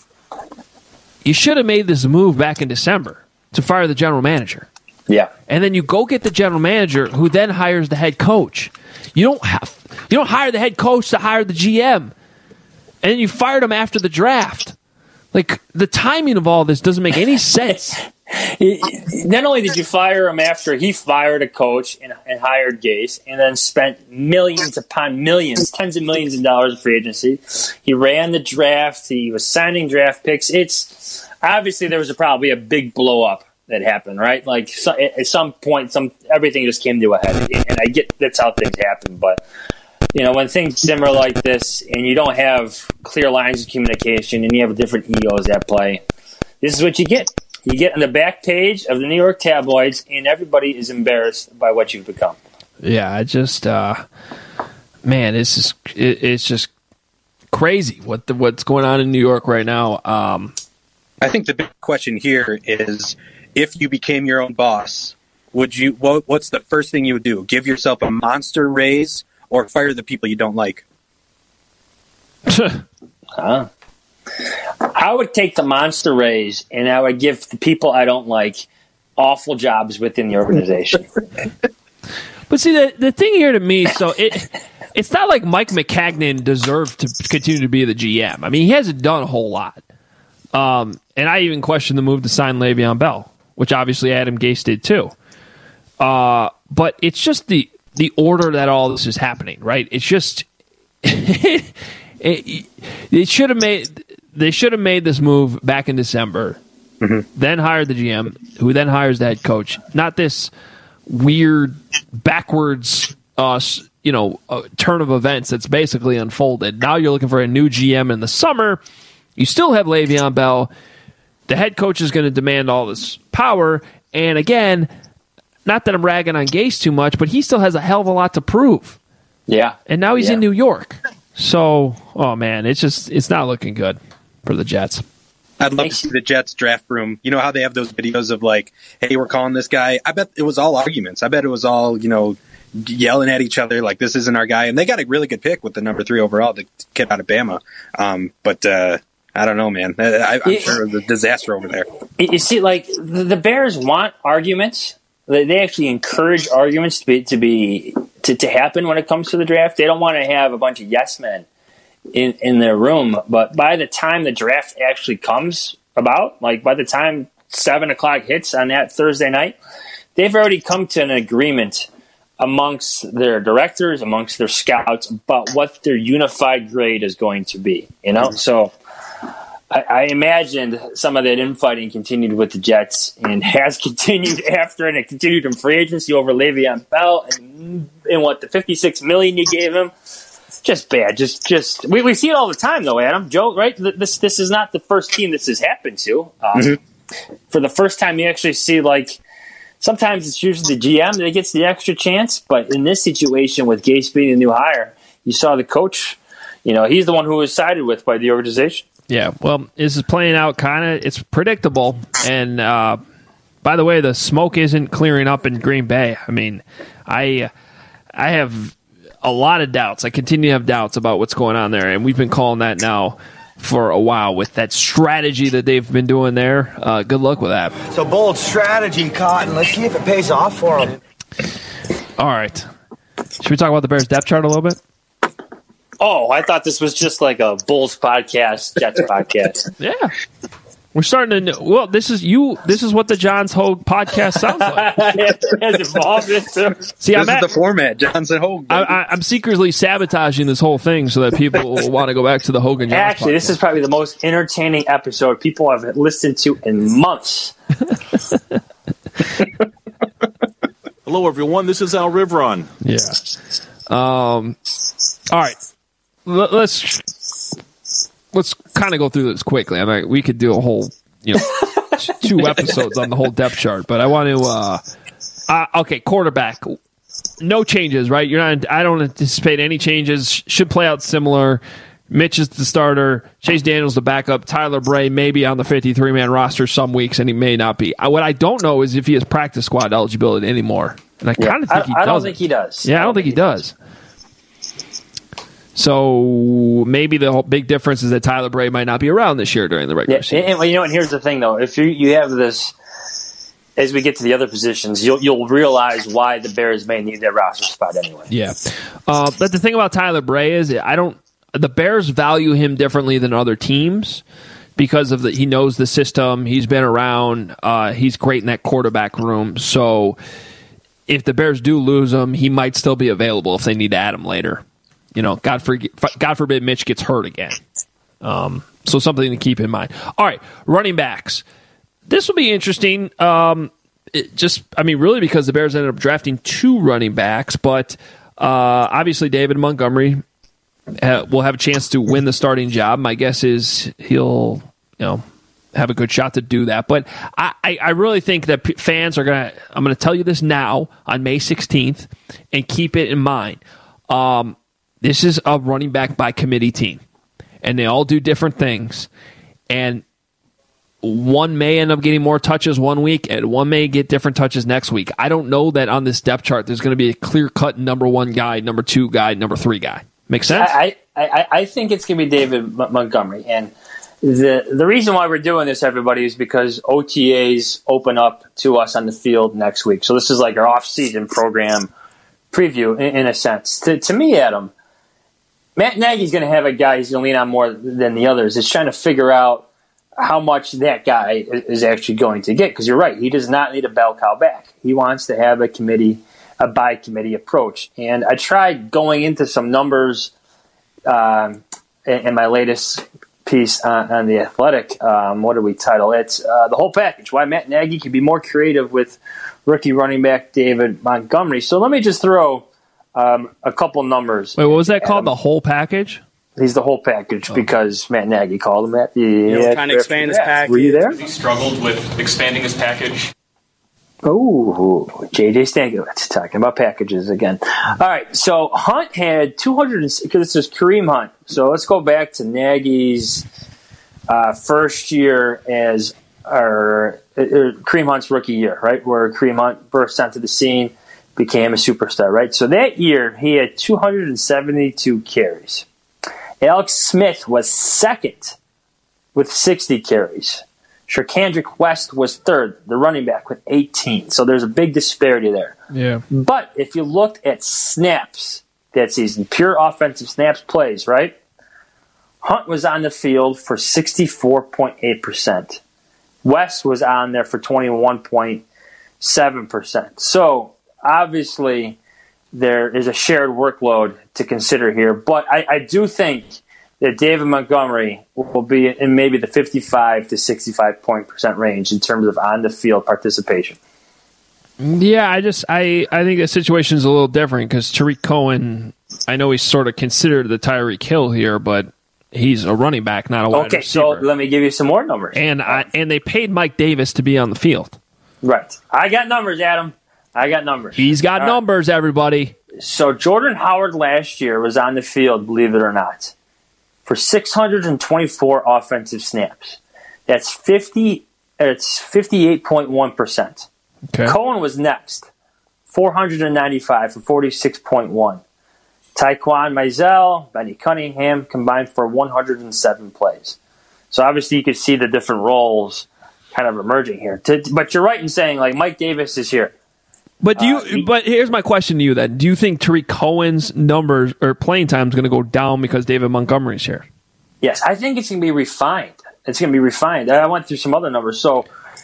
you should have made this move back in December to fire the general manager. Yeah. And then you go get the general manager who then hires the head coach. You don't have you don't hire the head coach to hire the G M. And then you fired him after the draft. Like the timing of all this doesn't make any sense. he, not only did you fire him after he fired a coach and, and hired Gase, and then spent millions upon millions, tens of millions of dollars in free agency. He ran the draft. He was signing draft picks. It's obviously there was a, probably a big blow up that happened, right? Like so, at some point, some everything just came to a head, and I get that's how things happen. But you know, when things simmer like this, and you don't have clear lines of communication, and you have different egos at play, this is what you get. You get on the back page of the New York tabloids, and everybody is embarrassed by what you've become. Yeah, I just, uh, man, it's just, it, it's just crazy what the, what's going on in New York right now. Um, I think the big question here is, if you became your own boss, would you? What, what's the first thing you would do? Give yourself a monster raise, or fire the people you don't like? huh? I would take the monster raise, and I would give the people I don't like awful jobs within the organization. But see, the the thing here to me, so it it's not like Mike McCagnon deserved to continue to be the G M. I mean, he hasn't done a whole lot. Um, and I even question the move to sign Le'Veon Bell, which obviously Adam Gase did too. Uh, but it's just the the order that all this is happening, right? It's just it, it, it should have made they should have made this move back in December, mm-hmm. then hired the G M, who then hires the head coach. Not this weird backwards, uh, you know, uh, turn of events that's basically unfolded. Now you're looking for a new G M in the summer. You still have Le'Veon Bell. The head coach is going to demand all this power. And again, not that I'm ragging on Gase too much, but he still has a hell of a lot to prove. Yeah. And now he's yeah. in New York. So, oh man, it's just, it's not looking good for the Jets. I'd love to see the Jets draft room. You know how they have those videos of like, hey, we're calling this guy. I bet it was all arguments. I bet it was all, you know, yelling at each other like this isn't our guy. And they got a really good pick with the number three overall, the kid out of Bama. Um, but uh, I don't know, man. I, I'm sure it was a disaster over there. You see, like the Bears want arguments. They actually encourage arguments to be to be to, to happen when it comes to the draft. They don't want to have a bunch of yes men in, in their room. But by the time the draft actually comes about, like by the time seven o'clock hits on that Thursday night, they've already come to an agreement amongst their directors, amongst their scouts, about what their unified grade is going to be. You know, so I, I imagined some of that infighting continued with the Jets and has continued after, and it continued in free agency over Le'Veon Bell and, and what the fifty-six million dollars you gave him. Just bad. Just, just we, we see it all the time, though, Adam. Joe, right? This this is not the first team this has happened to. Um, mm-hmm. For the first time, you actually see like sometimes it's usually the G M that gets the extra chance, but in this situation with Gase being the new hire, you saw the coach. You know, he's the one who was sided with by the organization. Yeah, well, this is playing out kind of, it's predictable. And uh, by the way, the smoke isn't clearing up in Green Bay. I mean, I I have a lot of doubts. I continue to have doubts about what's going on there. And we've been calling that now for a while with that strategy that they've been doing there. Uh, good luck with that. It's a bold strategy, Cotton. Let's see if it pays off for them. All right. Should we talk about the Bears depth chart a little bit? Oh, I thought this was just like a Bulls podcast, Jets podcast. Yeah, we're starting to. Well, this is you. This is what the Johns Hogue podcast sounds like. It has evolved into. See, this I'm is at, the format, Johnson Hogue. I, I, I'm secretly sabotaging this whole thing so that people will want to go back to the Hogan Johns. Actually, podcast. This is probably the most entertaining episode people have listened to in months. Hello, everyone. This is Al Riveron. Yeah. Um. All right. Let's let's kind of go through this quickly. I mean, we could do a whole, you know, two episodes on the whole depth chart, but I want to. Uh, uh, okay, quarterback, no changes, right? You're not. I don't anticipate any changes. Should play out similar. Mitch is the starter. Chase Daniels the backup. Tyler Bray may be on the fifty-three man roster some weeks, and he may not be. What I don't know is if he has practice squad eligibility anymore, and I kind of yeah, think he I, I does. don't think he does. Yeah, I don't, I don't think, think he does. does. So maybe the whole big difference is that Tyler Bray might not be around this year during the regular yeah, season. And, and, you know, and here's the thing, though. If you, you have this, as we get to the other positions, you'll you'll realize why the Bears may need their roster spot anyway. Yeah. Uh, but the thing about Tyler Bray is I don't – the Bears value him differently than other teams because of the he knows the system. He's been around. Uh, he's great in that quarterback room. So if the Bears do lose him, he might still be available if they need to add him later. You know, God, for, God forbid Mitch gets hurt again. Um, so something to keep in mind. All right, running backs. This will be interesting. Um, it just, I mean, really because the Bears ended up drafting two running backs, but uh, obviously David Montgomery uh, will have a chance to win the starting job. My guess is he'll, you know, have a good shot to do that. But I, I, I really think that p- fans are going to, I'm going to tell you this now on May sixteenth and keep it in mind. Um, This is a running back by committee team, and they all do different things. And one may end up getting more touches one week, and one may get different touches next week. I don't know that on this depth chart there's going to be a clear-cut number one guy, number two guy, number three guy. Make sense? I, I, I think it's going to be David M- Montgomery. And the the reason why we're doing this, everybody, is because O T As open up to us on the field next week. So this is like our off-season program preview, in, in a sense. To, to me, Adam, Matt Nagy's going to have a guy he's going to lean on more than the others. It's trying to figure out how much that guy is actually going to get. Because you're right, he does not need a bell cow back. He wants to have a committee, a by committee approach. And I tried going into some numbers um, in, in my latest piece on, on The Athletic. Um, what do we title it? It's uh, the whole package. Why Matt Nagy can be more creative with rookie running back David Montgomery. So let me just throw Um, a couple numbers. Wait, what was that called? The whole package? He's the whole package oh. because Matt Nagy called him that. You know, trying to expand his package. Were you there? He struggled with expanding his package. Oh, J J Stankiewicz talking about packages again. All right, so Hunt had two hundred, because this is Kareem Hunt. So let's go back to Nagy's uh, first year as our uh, Kareem Hunt's rookie year, right, where Kareem Hunt burst onto the scene, became a superstar, right? So that year, he had two hundred seventy-two carries. Alex Smith was second with sixty carries. Sherkandrick West was third, the running back, with eighteen. So there's a big disparity there. Yeah. But if you looked at snaps that season, pure offensive snaps plays, right? Hunt was on the field for sixty-four point eight percent. West was on there for twenty-one point seven percent. So obviously, there is a shared workload to consider here, but I, I do think that David Montgomery will be in maybe the fifty-five to sixty-five point percent range in terms of on-the-field participation. Yeah, I just I, I think the situation is a little different because Tariq Cohen, I know he's sort of considered the Tyreek Hill here, but he's a running back, not a wide okay, receiver. Okay, so let me give you some more numbers. And I, and they paid Mike Davis to be on the field. Right. I got numbers, Adam. I got numbers. He's got All numbers, right. Everybody. So Jordan Howard last year was on the field, believe it or not, for six hundred twenty-four offensive snaps. That's fifty. It's fifty-eight point one percent. Okay. Cohen was next, four hundred ninety-five for forty-six point one. Tyquan Mizell, Benny Cunningham combined for one hundred seven plays. So obviously you could see the different roles kind of emerging here. But you're right in saying, like, Mike Davis is here. But do you? Uh, he, but here's my question to you then: do you think Tariq Cohen's numbers or playing time is going to go down because David Montgomery's here? Yes, I think it's going to be refined. It's going to be refined. I went through some other numbers. So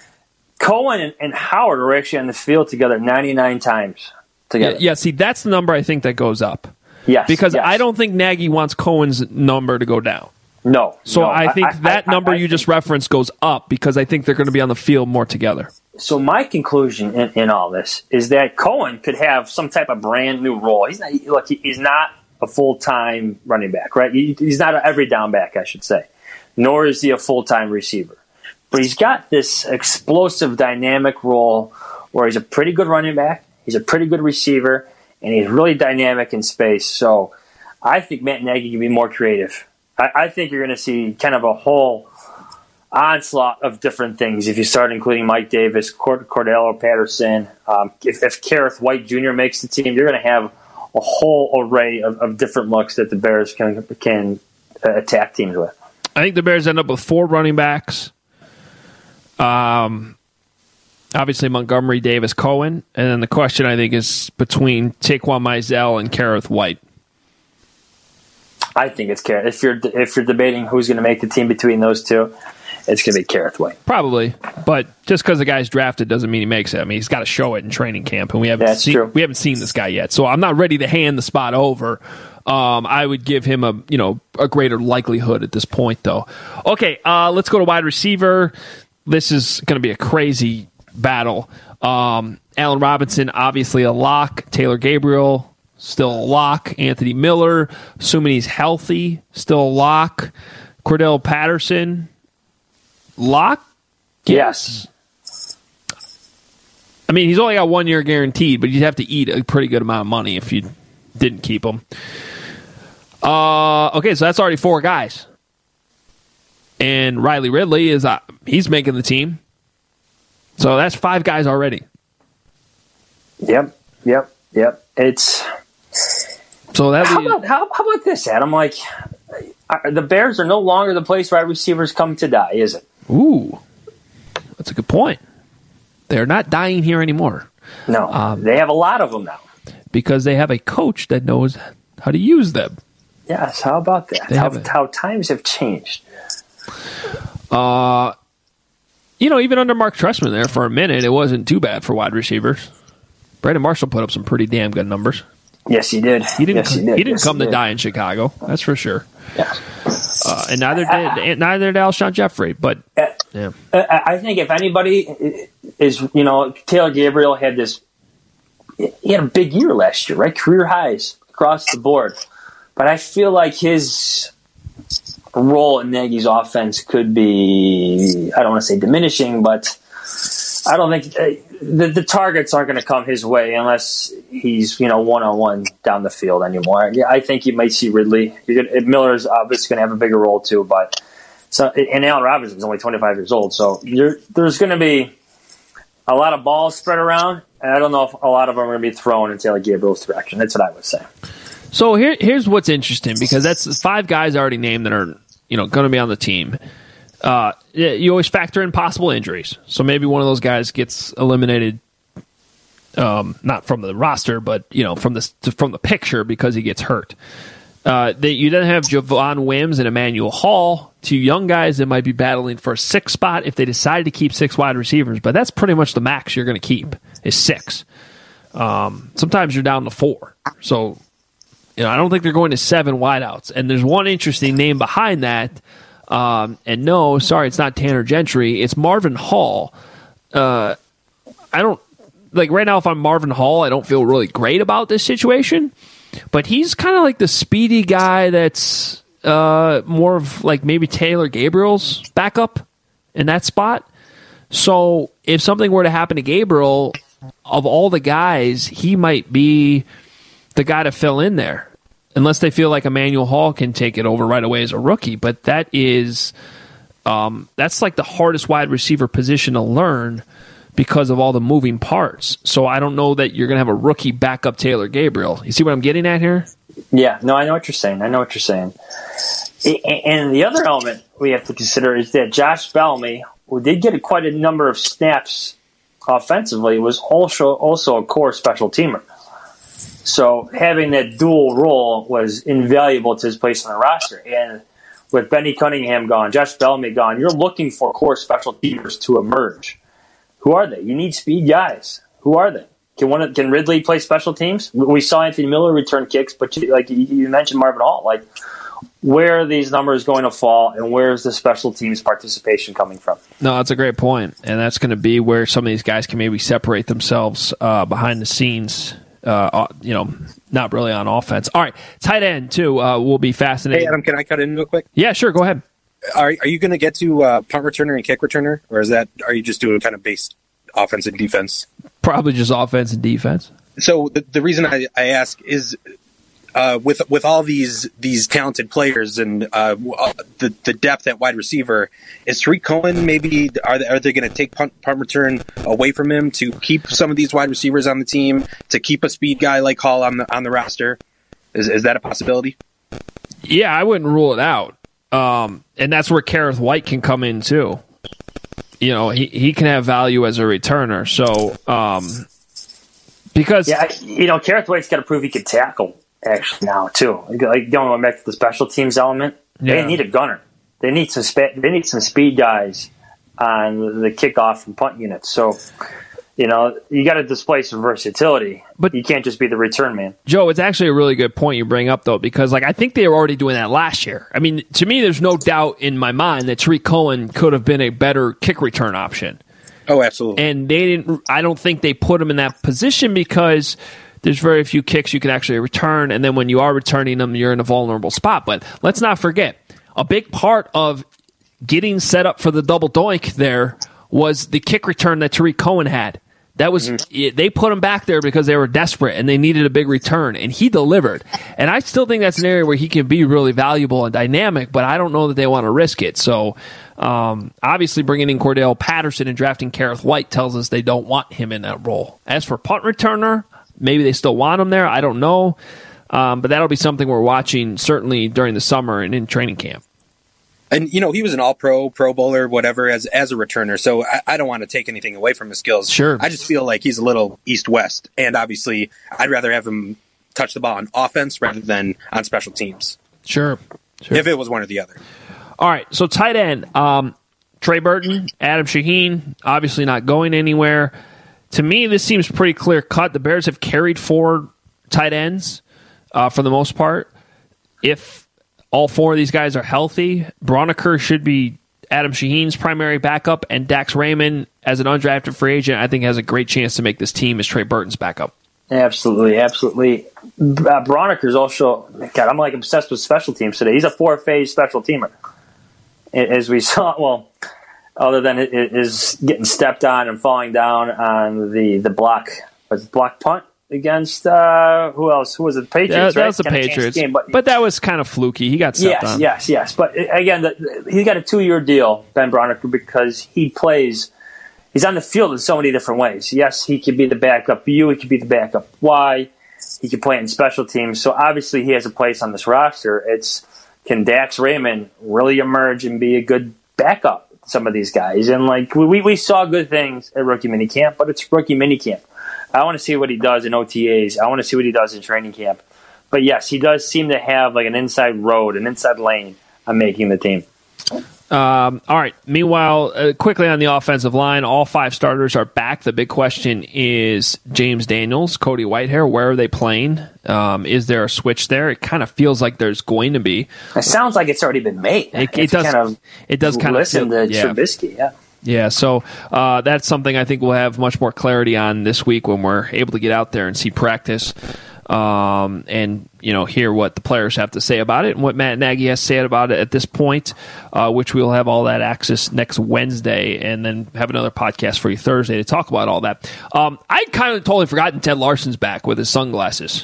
Cohen and, and Howard were actually on the field together ninety-nine times together. Yeah, yeah, see, that's the number I think that goes up. Yes, because yes. I don't think Nagy wants Cohen's number to go down. No. So no, I think I, that I, number I, I you think, just referenced goes up because I think they're going to be on the field more together. So my conclusion in, in all this is that Cohen could have some type of brand new role. He's not look. He's not a full time running back, right? He, he's not an every down back, I should say. Nor is he a full time receiver. But he's got this explosive, dynamic role where he's a pretty good running back. He's a pretty good receiver, and he's really dynamic in space. So I think Matt Nagy can be more creative. I, I think you're going to see kind of a whole onslaught of different things if you start including Mike Davis, Cord- Cordell Patterson. Um, if, if Kareth White Junior makes the team, you're going to have a whole array of, of different looks that the Bears can can uh, attack teams with. I think the Bears end up with four running backs. Um, obviously Montgomery, Davis, Cohen, and then the question I think is between Taquan Mizell and Kareth White. I think it's Kareth. If you're if you're debating who's going to make the team between those two, it's going to be Kerrith White. Probably, but just because the guy's drafted doesn't mean he makes it. I mean, he's got to show it in training camp, and we haven't That's seen true. we haven't seen this guy yet. So I'm not ready to hand the spot over. Um, I would give him a you know a greater likelihood at this point, though. Okay, uh, let's go to wide receiver. This is going to be a crazy battle. Um, Allen Robinson, obviously a lock. Taylor Gabriel, still a lock. Anthony Miller, assuming he's healthy, still a lock. Cordell Patterson, lock? Yes. I mean, he's only got one year guaranteed, but you'd have to eat a pretty good amount of money if you didn't keep him. Uh, okay, so that's already four guys. And Riley Ridley, is uh, he's making the team. So that's five guys already. Yep, yep, yep. It's so that. How about how, how about this, Adam? Like are, the Bears are no longer the place wide receivers come to die, is it? Ooh, that's a good point. They're not dying here anymore. No, um, they have a lot of them now because they have a coach that knows how to use them. Yes, how about that? They how, have a, how times have changed. Uh. You know, even under Mark Trestman there for a minute, it wasn't too bad for wide receivers. Brandon Marshall put up some pretty damn good numbers. Yes, he did. He didn't. Yes, he did. He didn't yes, come he to did. die in Chicago. That's for sure. Yeah. Uh, and neither did neither did Alshon Jeffrey. But yeah, I think if anybody is, you know, Taylor Gabriel had this. He had a big year last year, right? Career highs across the board. But I feel like his role in Nagy's offense could be, I don't want to say diminishing, but I don't think uh, the, the targets aren't going to come his way unless he's, you know, one-on-one down the field anymore. Yeah, I think you might see Ridley. You're gonna, Miller's obviously going to have a bigger role too, but so and Allen Robinson is only twenty-five years old, so you're, there's going to be a lot of balls spread around, and I don't know if a lot of them are going to be thrown in Taylor Gabriel's direction. That's what I would say. So here, here's what's interesting, because that's five guys already named that are, you know, going to be on the team. Uh, you always factor in possible injuries. So maybe one of those guys gets eliminated, um, not from the roster, but you know, from the from the picture because he gets hurt. Uh, they, you then have Javon Wims and Emmanuel Hall, two young guys that might be battling for a six spot if they decide to keep six wide receivers. But that's pretty much the max you're going to keep is six. Um, sometimes you're down to four. So. You know, I don't think they're going to seven wideouts. And there's one interesting name behind that. Um, and no, sorry, it's not Tanner Gentry. It's Marvin Hall. Uh, I don't, like right now, if I'm Marvin Hall, I don't feel really great about this situation. But he's kind of like the speedy guy that's uh, more of like maybe Taylor Gabriel's backup in that spot. So if something were to happen to Gabriel, of all the guys, he might be the guy to fill in there, unless they feel like Emmanuel Hall can take it over right away as a rookie. But that is, um, that's like the hardest wide receiver position to learn because of all the moving parts. So I don't know that you're going to have a rookie backup Taylor Gabriel. You see what I'm getting at here? Yeah, no, I know what you're saying. I know what you're saying. And the other element we have to consider is that Josh Bellamy, who did get quite a number of snaps offensively, was also also a core special teamer. So having that dual role was invaluable to his place on the roster. And with Benny Cunningham gone, Josh Bellamy gone, you're looking for core special teamers to emerge. Who are they? You need speed guys. Who are they? Can one? Can Ridley play special teams? We saw Anthony Miller return kicks, but you, like you mentioned Marvin Hall, like where are these numbers going to fall, and where's the special teams participation coming from? No, that's a great point, and that's going to be where some of these guys can maybe separate themselves uh, behind the scenes. Uh, you know, not really on offense. All right, tight end too uh, will be fascinating. Hey, Adam, can I cut in real quick? Yeah, sure. Go ahead. Are Are you going to get to uh, punt returner and kick returner, or is that are you just doing kind of base offense and defense? Probably just offense and defense. So the, the reason I, I ask is uh, with with all these these talented players and uh, the the depth at wide receiver, is Tariq Cohen maybe are they, are they going to take punt, punt return away from him to keep some of these wide receivers on the team, to keep a speed guy like Hall on the on the roster? Is is that a possibility? Yeah, I wouldn't rule it out. Um, and that's where Kerrith White can come in too. You know, he, he can have value as a returner. So, um, because yeah, you know, Kerrith White's got to prove he can tackle actually now too. Like going back to the special teams element, yeah. they need a gunner. they need some spe- they need some speed guys on the kickoff and punt units. So, you know, you got to display some versatility, but you can't just be the return man. Joe, it's actually a really good point you bring up, though, because like I think they were already doing that last year. I mean, to me, there's no doubt in my mind that Tariq Cohen could have been a better kick return option. Oh, absolutely. And they didn't. I don't think they put him in that position because there's very few kicks you can actually return, and then when you are returning them, you're in a vulnerable spot. But let's not forget, a big part of getting set up for the double doink there was the kick return that Tariq Cohen had. That was mm-hmm. They put him back there because they were desperate and they needed a big return, and he delivered. And I still think that's an area where he can be really valuable and dynamic, but I don't know that they want to risk it. So um, obviously bringing in Cordell Patterson and drafting Kareth White tells us they don't want him in that role. As for punt returner, maybe they still want him there. I don't know. Um, but that'll be something we're watching certainly during the summer and in training camp. And, you know, he was an all-pro, pro bowler, whatever, as as a returner. So I, I don't want to take anything away from his skills. Sure. I just feel like he's a little east-west. And obviously, I'd rather have him touch the ball on offense rather than on special teams. Sure. sure. If it was one or the other. All right. So tight end, um, Trey Burton, Adam Shaheen, obviously not going anywhere. To me, this seems pretty clear-cut. The Bears have carried four tight ends uh, for the most part. If all four of these guys are healthy, Broniker should be Adam Shaheen's primary backup, and Dax Raymond, as an undrafted free agent, I think has a great chance to make this team as Trey Burton's backup. Absolutely, absolutely. Uh, Broniker's also, God, I'm like obsessed with special teams today. He's a four-phase special teamer. As we saw, well, other than it is getting stepped on and falling down on the, the block, was it block punt? Against uh, who else? Who was it? The Patriots. Yeah, that right? was the Kinda Patriots. Game, but, but that was kind of fluky. He got stepped yes, on. Yes, yes, But again, the, he got a two-year deal, Ben Broniker, because he plays. He's on the field in so many different ways. Yes, he could be the backup U. He could be the backup Y. He could play in special teams. So obviously, he has a place on this roster. It's can Dax Raymond really emerge and be a good backup to some of these guys? And like we we saw good things at rookie minicamp, but it's rookie minicamp. I want to see what he does in O T As. I want to see what he does in training camp. But yes, he does seem to have like an inside road, an inside lane on making the team. Um, all right. Meanwhile, uh, quickly on the offensive line, all five starters are back. The big question is James Daniels, Cody Whitehair. Where are they playing? Um, is there a switch there? It kind of feels like there's going to be. It sounds like it's already been made. It, it does. Kind of it does kind listen of. Listen to yeah. Trubisky. Yeah. Yeah, so uh, that's something I think we'll have much more clarity on this week when we're able to get out there and see practice um, and you know hear what the players have to say about it and what Matt Nagy has said about it at this point, uh, which we'll have all that access next Wednesday and then have another podcast for you Thursday to talk about all that. Um, I'd kind of totally forgotten Ted Larson's back with his sunglasses.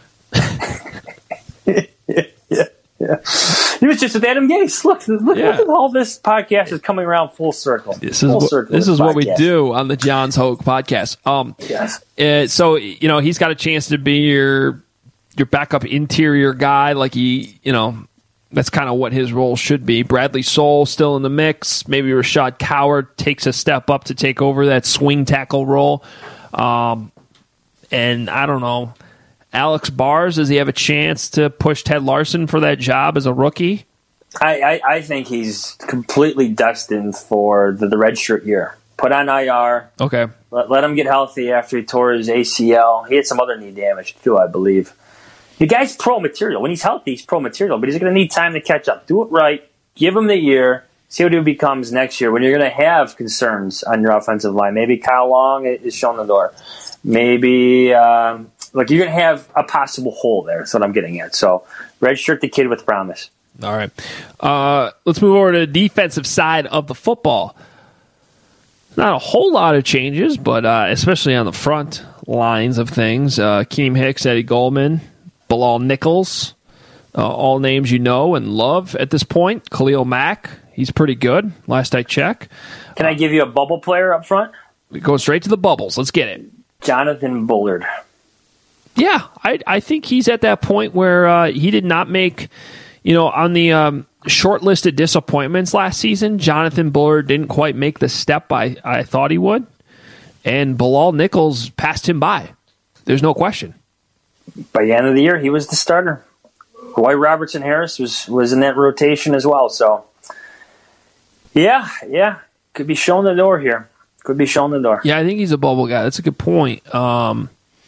yeah. Yeah. He was just with Adam Gase. Look, look, yeah. look at all this podcast is coming around full circle. This is full what, circle this is what we podcast. do on the Johns Hogue podcast. Um, yes. Uh, so you know he's got a chance to be your your backup interior guy, like he, you know, that's kind of what his role should be. Bradley Soul still in the mix. Maybe Rashad Coward takes a step up to take over that swing tackle role. Um, and I don't know. Alex Bars, does he have a chance to push Ted Larson for that job as a rookie? I, I, I think he's completely destined for the, the redshirt year. Put on I R. Okay. Let, let him get healthy after he tore his A C L. He had some other knee damage, too, I believe. The guy's pro material. When he's healthy, he's pro material, but he's going to need time to catch up. Do it right. Give him the year. See what he becomes next year when you're going to have concerns on your offensive line. Maybe Kyle Long is shown the door. Maybe... Um, Look, you're going to have a possible hole there. That's what I'm getting at. So, redshirt the kid with promise. All right. Uh, let's move over to the defensive side of the football. Not a whole lot of changes, but uh, especially on the front lines of things. Uh, Keem Hicks, Eddie Goldman, Bilal Nichols, uh, all names you know and love at this point. Khalil Mack, he's pretty good, last I checked. Can I give you a bubble player up front? We go straight to the bubbles. Let's get it. Jonathan Bullard. Yeah, I I think he's at that point where uh, he did not make, you know, on the um, short-listed disappointments last season, Jonathan Bullard didn't quite make the step I, I thought he would, and Bilal Nichols passed him by. There's no question. By the end of the year, he was the starter. Roy Robertson Harris was, was in that rotation as well, so Yeah, yeah. Could be showing the door here. Could be showing the door. Yeah, I think he's a bubble guy. That's a good point. Um,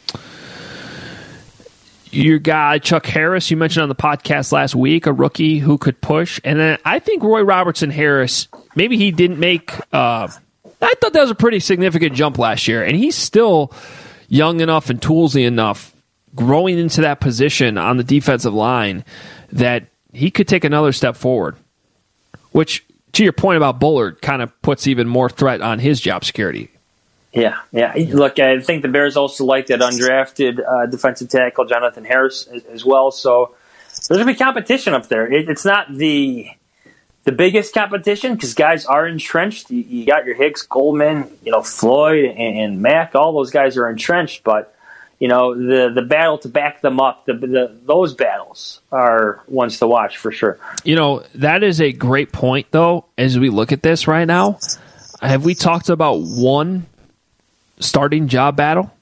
your guy, Chuck Harris, you mentioned on the podcast last week, a rookie who could push. And then I think Roy Robertson Harris, maybe he didn't make uh, – I thought that was a pretty significant jump last year. And he's still young enough and toolsy enough growing into that position on the defensive line that he could take another step forward, which – to your point about Bullard, kind of puts even more threat on his job security. Yeah, yeah. Look, I think the Bears also like that undrafted uh, defensive tackle, Jonathan Harris, as, as well. So there's going to be competition up there. It, it's not the the biggest competition because guys are entrenched. You, you got your Hicks, Goldman, you know, Floyd, and, and Mack. All those guys are entrenched, but you know, the the battle to back them up, the, the those battles are ones to watch for sure. You know, that is a great point, though, as we look at this right now. Have we talked about one starting job battle?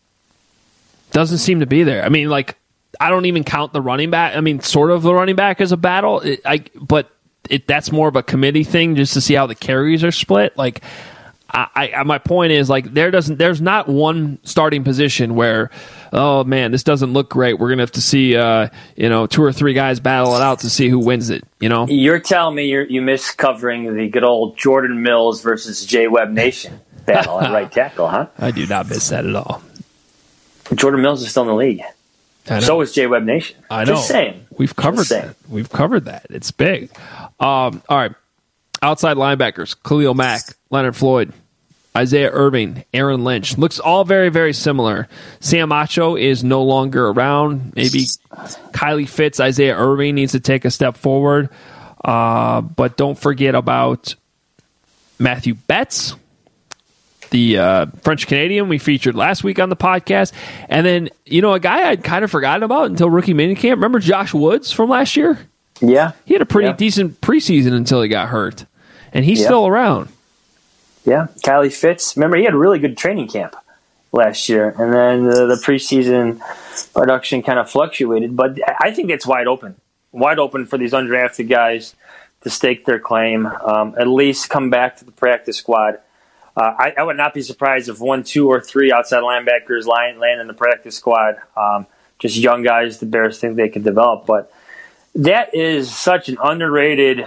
Doesn't seem to be there. I mean, like, I don't even count the running back. I mean, sort of the running back as a battle, it, I, but it, that's more of a committee thing just to see how the carries are split. Like, I, I, my point is, like, there doesn't, there's not one starting position where, oh man, this doesn't look great. We're gonna have to see, uh, you know, two or three guys battle it out to see who wins it. You know, you're telling me you're, you miss covering the good old Jordan Mills versus J Webb Nation battle at right tackle, huh? I do not miss that at all. Jordan Mills is still in the league. So is J Webb Nation. I know. Just saying. We've covered that. We've covered that. It's big. Um, all right. Outside linebackers: Khalil Mack, Leonard Floyd, Isaiah Irving, Aaron Lynch. Looks all very, very similar. Sam Acho is no longer around. Maybe Kylie Fitz, Isaiah Irving needs to take a step forward. Uh, but don't forget about Matthew Betts, the uh, French-Canadian we featured last week on the podcast. And then, you know, a guy I'd kind of forgotten about until rookie minicamp. Remember Josh Woods from last year? Yeah. He had a pretty yeah. decent preseason until he got hurt. And he's yeah. still around. Yeah, Kylie Fitz. Remember, he had a really good training camp last year, and then the, the preseason production kind of fluctuated. But I think it's wide open, wide open for these undrafted guys to stake their claim, um, at least come back to the practice squad. Uh, I, I would not be surprised if one, two, or three outside linebackers land, land in the practice squad. Um, just young guys the Bears think they could develop. But that is such an underrated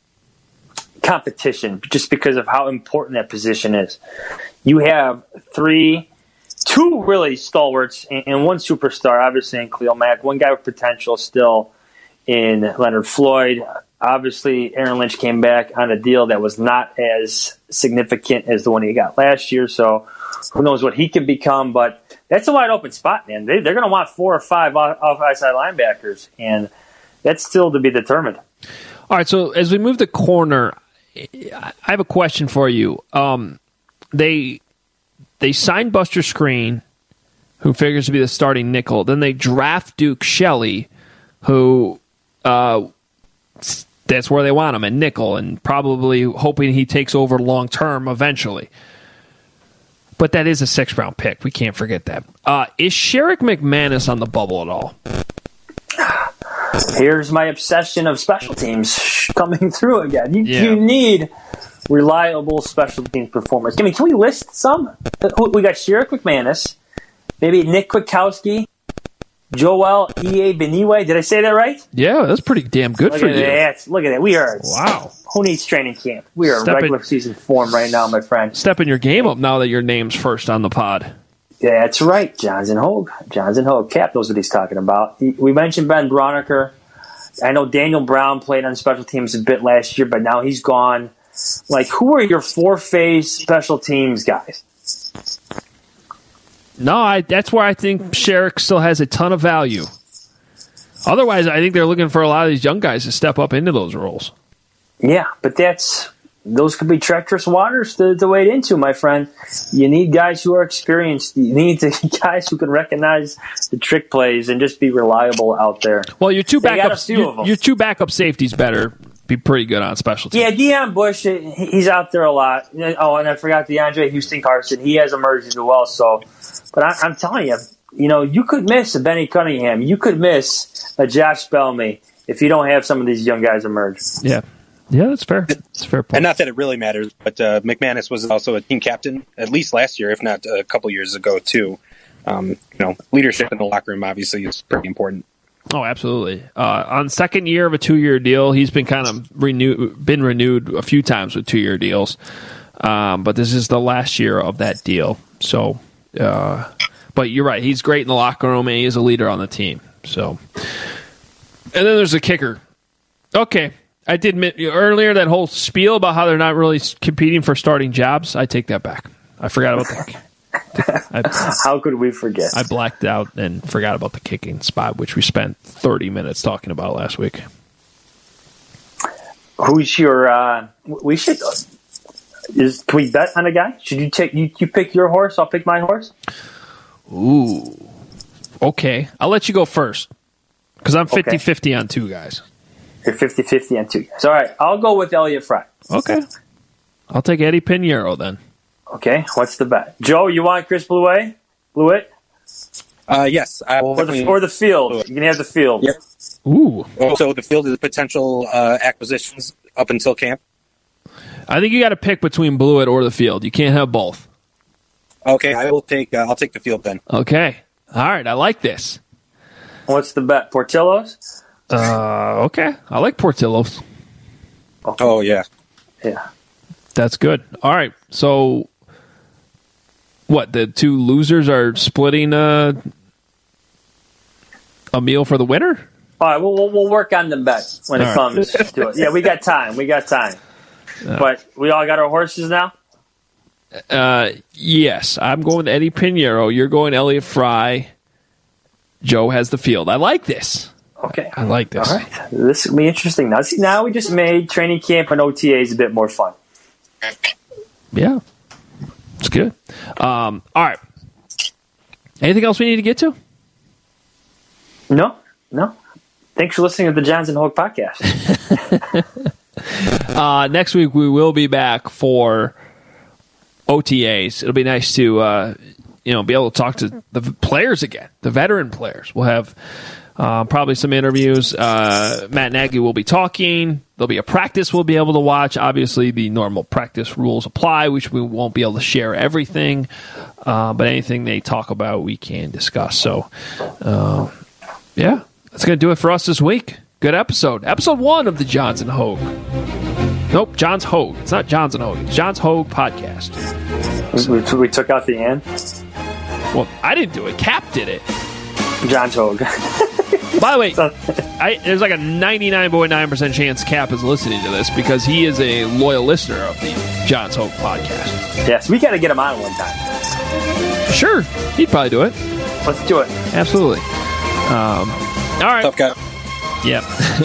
competition just because of how important that position is. You have three, two really stalwarts and, and one superstar, obviously in Khalil Mack, one guy with potential still in Leonard Floyd. Obviously, Aaron Lynch came back on a deal that was not as significant as the one he got last year, so who knows what he can become, but that's a wide open spot, man. They, they're going to want four or five outside linebackers, and that's still to be determined. All right, so as we move to corner, I have a question for you. Um, they they signed Buster Skrine, who figures to be the starting nickel. Then they draft Duke Shelley, who uh, that's where they want him, a nickel, and probably hoping he takes over long term eventually. But that is a sixth round pick. We can't forget that. Uh, is Sherrick McManus on the bubble at all? Here's my obsession of special teams coming through again. You, yeah. you need reliable special teams performers. I mean, can we list some? We got Sherrick McManus, maybe Nick Kwiatkowski, Joel Iyiegbuniwe. Did I say that right? Yeah, that's pretty damn good Look for at you. That. Look at that. We are. Wow. Who needs training camp? We are Step regular in, season form right now, my friend. Stepping your game up now that your name's first on the pod. That's right, Johnson Hogue. Johnson Hogue. Cap knows what he's talking about. We mentioned Ben Broniker. I know Daniel Brown played on special teams a bit last year, but now he's gone. Like, who are your four-phase special teams guys? No, I, that's where I think Sherrick still has a ton of value. Otherwise, I think they're looking for a lot of these young guys to step up into those roles. Yeah, but that's those could be treacherous waters to, to wade into, my friend. You need guys who are experienced. You need to, guys who can recognize the trick plays and just be reliable out there. Well, your two They got a backups, few your, of them. your two backup safeties better be pretty good on special teams. Yeah, Deion Bush, he's out there a lot. Oh, and I forgot DeAndre Houston Carson. He has emerged as well. So, but I, I'm telling you, you know, you could miss a Benny Cunningham. You could miss a Josh Bellamy if you don't have some of these young guys emerge. Yeah. Yeah, that's fair. That's a fair point. And not that it really matters, but uh, McManus was also a team captain, at least last year, if not a couple years ago, too. Um, you know, leadership in the locker room obviously is pretty important. Oh, absolutely. Uh, on second year of a two-year deal, he's been kind of renewed, been renewed a few times with two-year deals, um, but this is the last year of that deal. So, uh, but you're right. He's great in the locker room, and he is a leader on the team. So, and then there's a kicker. Okay, I did admit earlier that whole spiel about how they're not really competing for starting jobs. I take that back. I forgot about that. I, How could we forget? I blacked out and forgot about the kicking spot, which we spent thirty minutes talking about last week. Who's your? Uh, we should. Is can we bet on a guy? Should you take you? You pick your horse. I'll pick my horse. Ooh, okay. I'll let you go first because I'm fifty-fifty okay. on two guys. You're fifty-fifty on two guys. All right, I'll go with Elliott Fry. Okay, I'll take Eddie Pinheiro then. Okay, what's the bet? Joe, you want Chris Blewett? Blewett? Uh, yes. I will or, the, or the field. Blewett. You can have the field. Yep. Ooh. So the field is potential uh, acquisitions up until camp? I think you got to pick between Blewett or the field. You can't have both. Okay, I will take. Uh, I'll take the field then. Okay. All right, I like this. What's the bet? Portillo's? Uh, okay. I like Portillo's. Okay. Oh, yeah. Yeah. That's good. All right, so... What, the two losers are splitting uh, a meal for the winner? All right, we'll, we'll work on the bet when all it right. comes to it. Yeah, we got time. We got time. Uh, but we all got our horses now? Uh, yes. I'm going Eddie Pinheiro. You're going Elliott Fry. Joe has the field. I like this. Okay. I like this. All right. This will be interesting. Now, see, now we just made training camp and O T As a bit more fun. Yeah. It's good. Um, all right. Anything else we need to get to? No, no. Thanks for listening to the Johns and Hogue podcast. uh, next week we will be back for O T As. It'll be nice to uh, you know be able to talk to the players again, the veteran players. We'll have uh, probably some interviews. Uh, Matt Nagy will be talking. There'll be a practice we'll be able to watch. Obviously, the normal practice rules apply, which we won't be able to share everything. Uh, but anything they talk about, we can discuss. So, uh, yeah, that's going to do it for us this week. Good episode. Episode one of the Johns and Hogue. Nope, Johns Hogue. It's not Johns and Hogue. It's Johns Hogue podcast. We, we took out the end? Well, I didn't do it. Cap did it. Johns Hogue. By the way, I, there's like a ninety-nine point nine percent chance Cap is listening to this because he is a loyal listener of the Johns Hogue podcast. Yes, we got to get him on one time. Sure. He'd probably do it. Let's do it. Absolutely. Um, all right. Tough guy. Yep.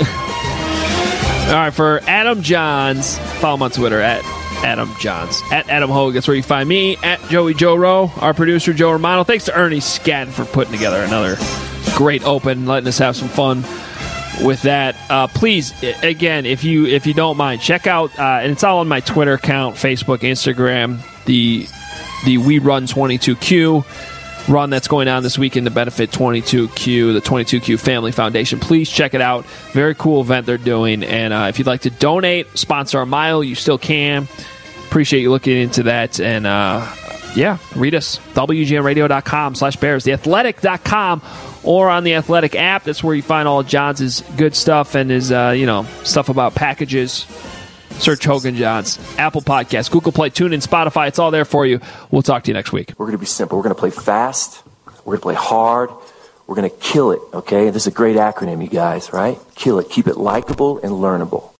All right, for Adam Johns, follow him on Twitter at Adam Johns. At Adam Hogue, that's where you find me. At Joey Joe Rowe, our producer, Joe Romano. Thanks to Ernie Scadden for putting together another great open, letting us have some fun with that. Uh, please, again, if you if you don't mind, check out, uh, and it's all on my Twitter account, Facebook, Instagram, the the We Run twenty-two Q run that's going on this weekend to benefit twenty-two Q, the twenty-two Q Family Foundation. Please check it out. Very cool event they're doing. And uh, if you'd like to donate, sponsor a mile, you still can. Appreciate you looking into that. And uh, yeah, read us. W G N radio dot com slash bears, the athletic dot com, or on the Athletic app. That's where you find all of Johns' good stuff and his, uh, you know, stuff about packages. Search Hogan Johns. Apple Podcasts, Google Play, TuneIn, Spotify. It's all there for you. We'll talk to you next week. We're going to be simple. We're going to play fast. We're going to play hard. We're going to kill it, okay? This is a great acronym, you guys, right? Kill it. Keep it likable and learnable.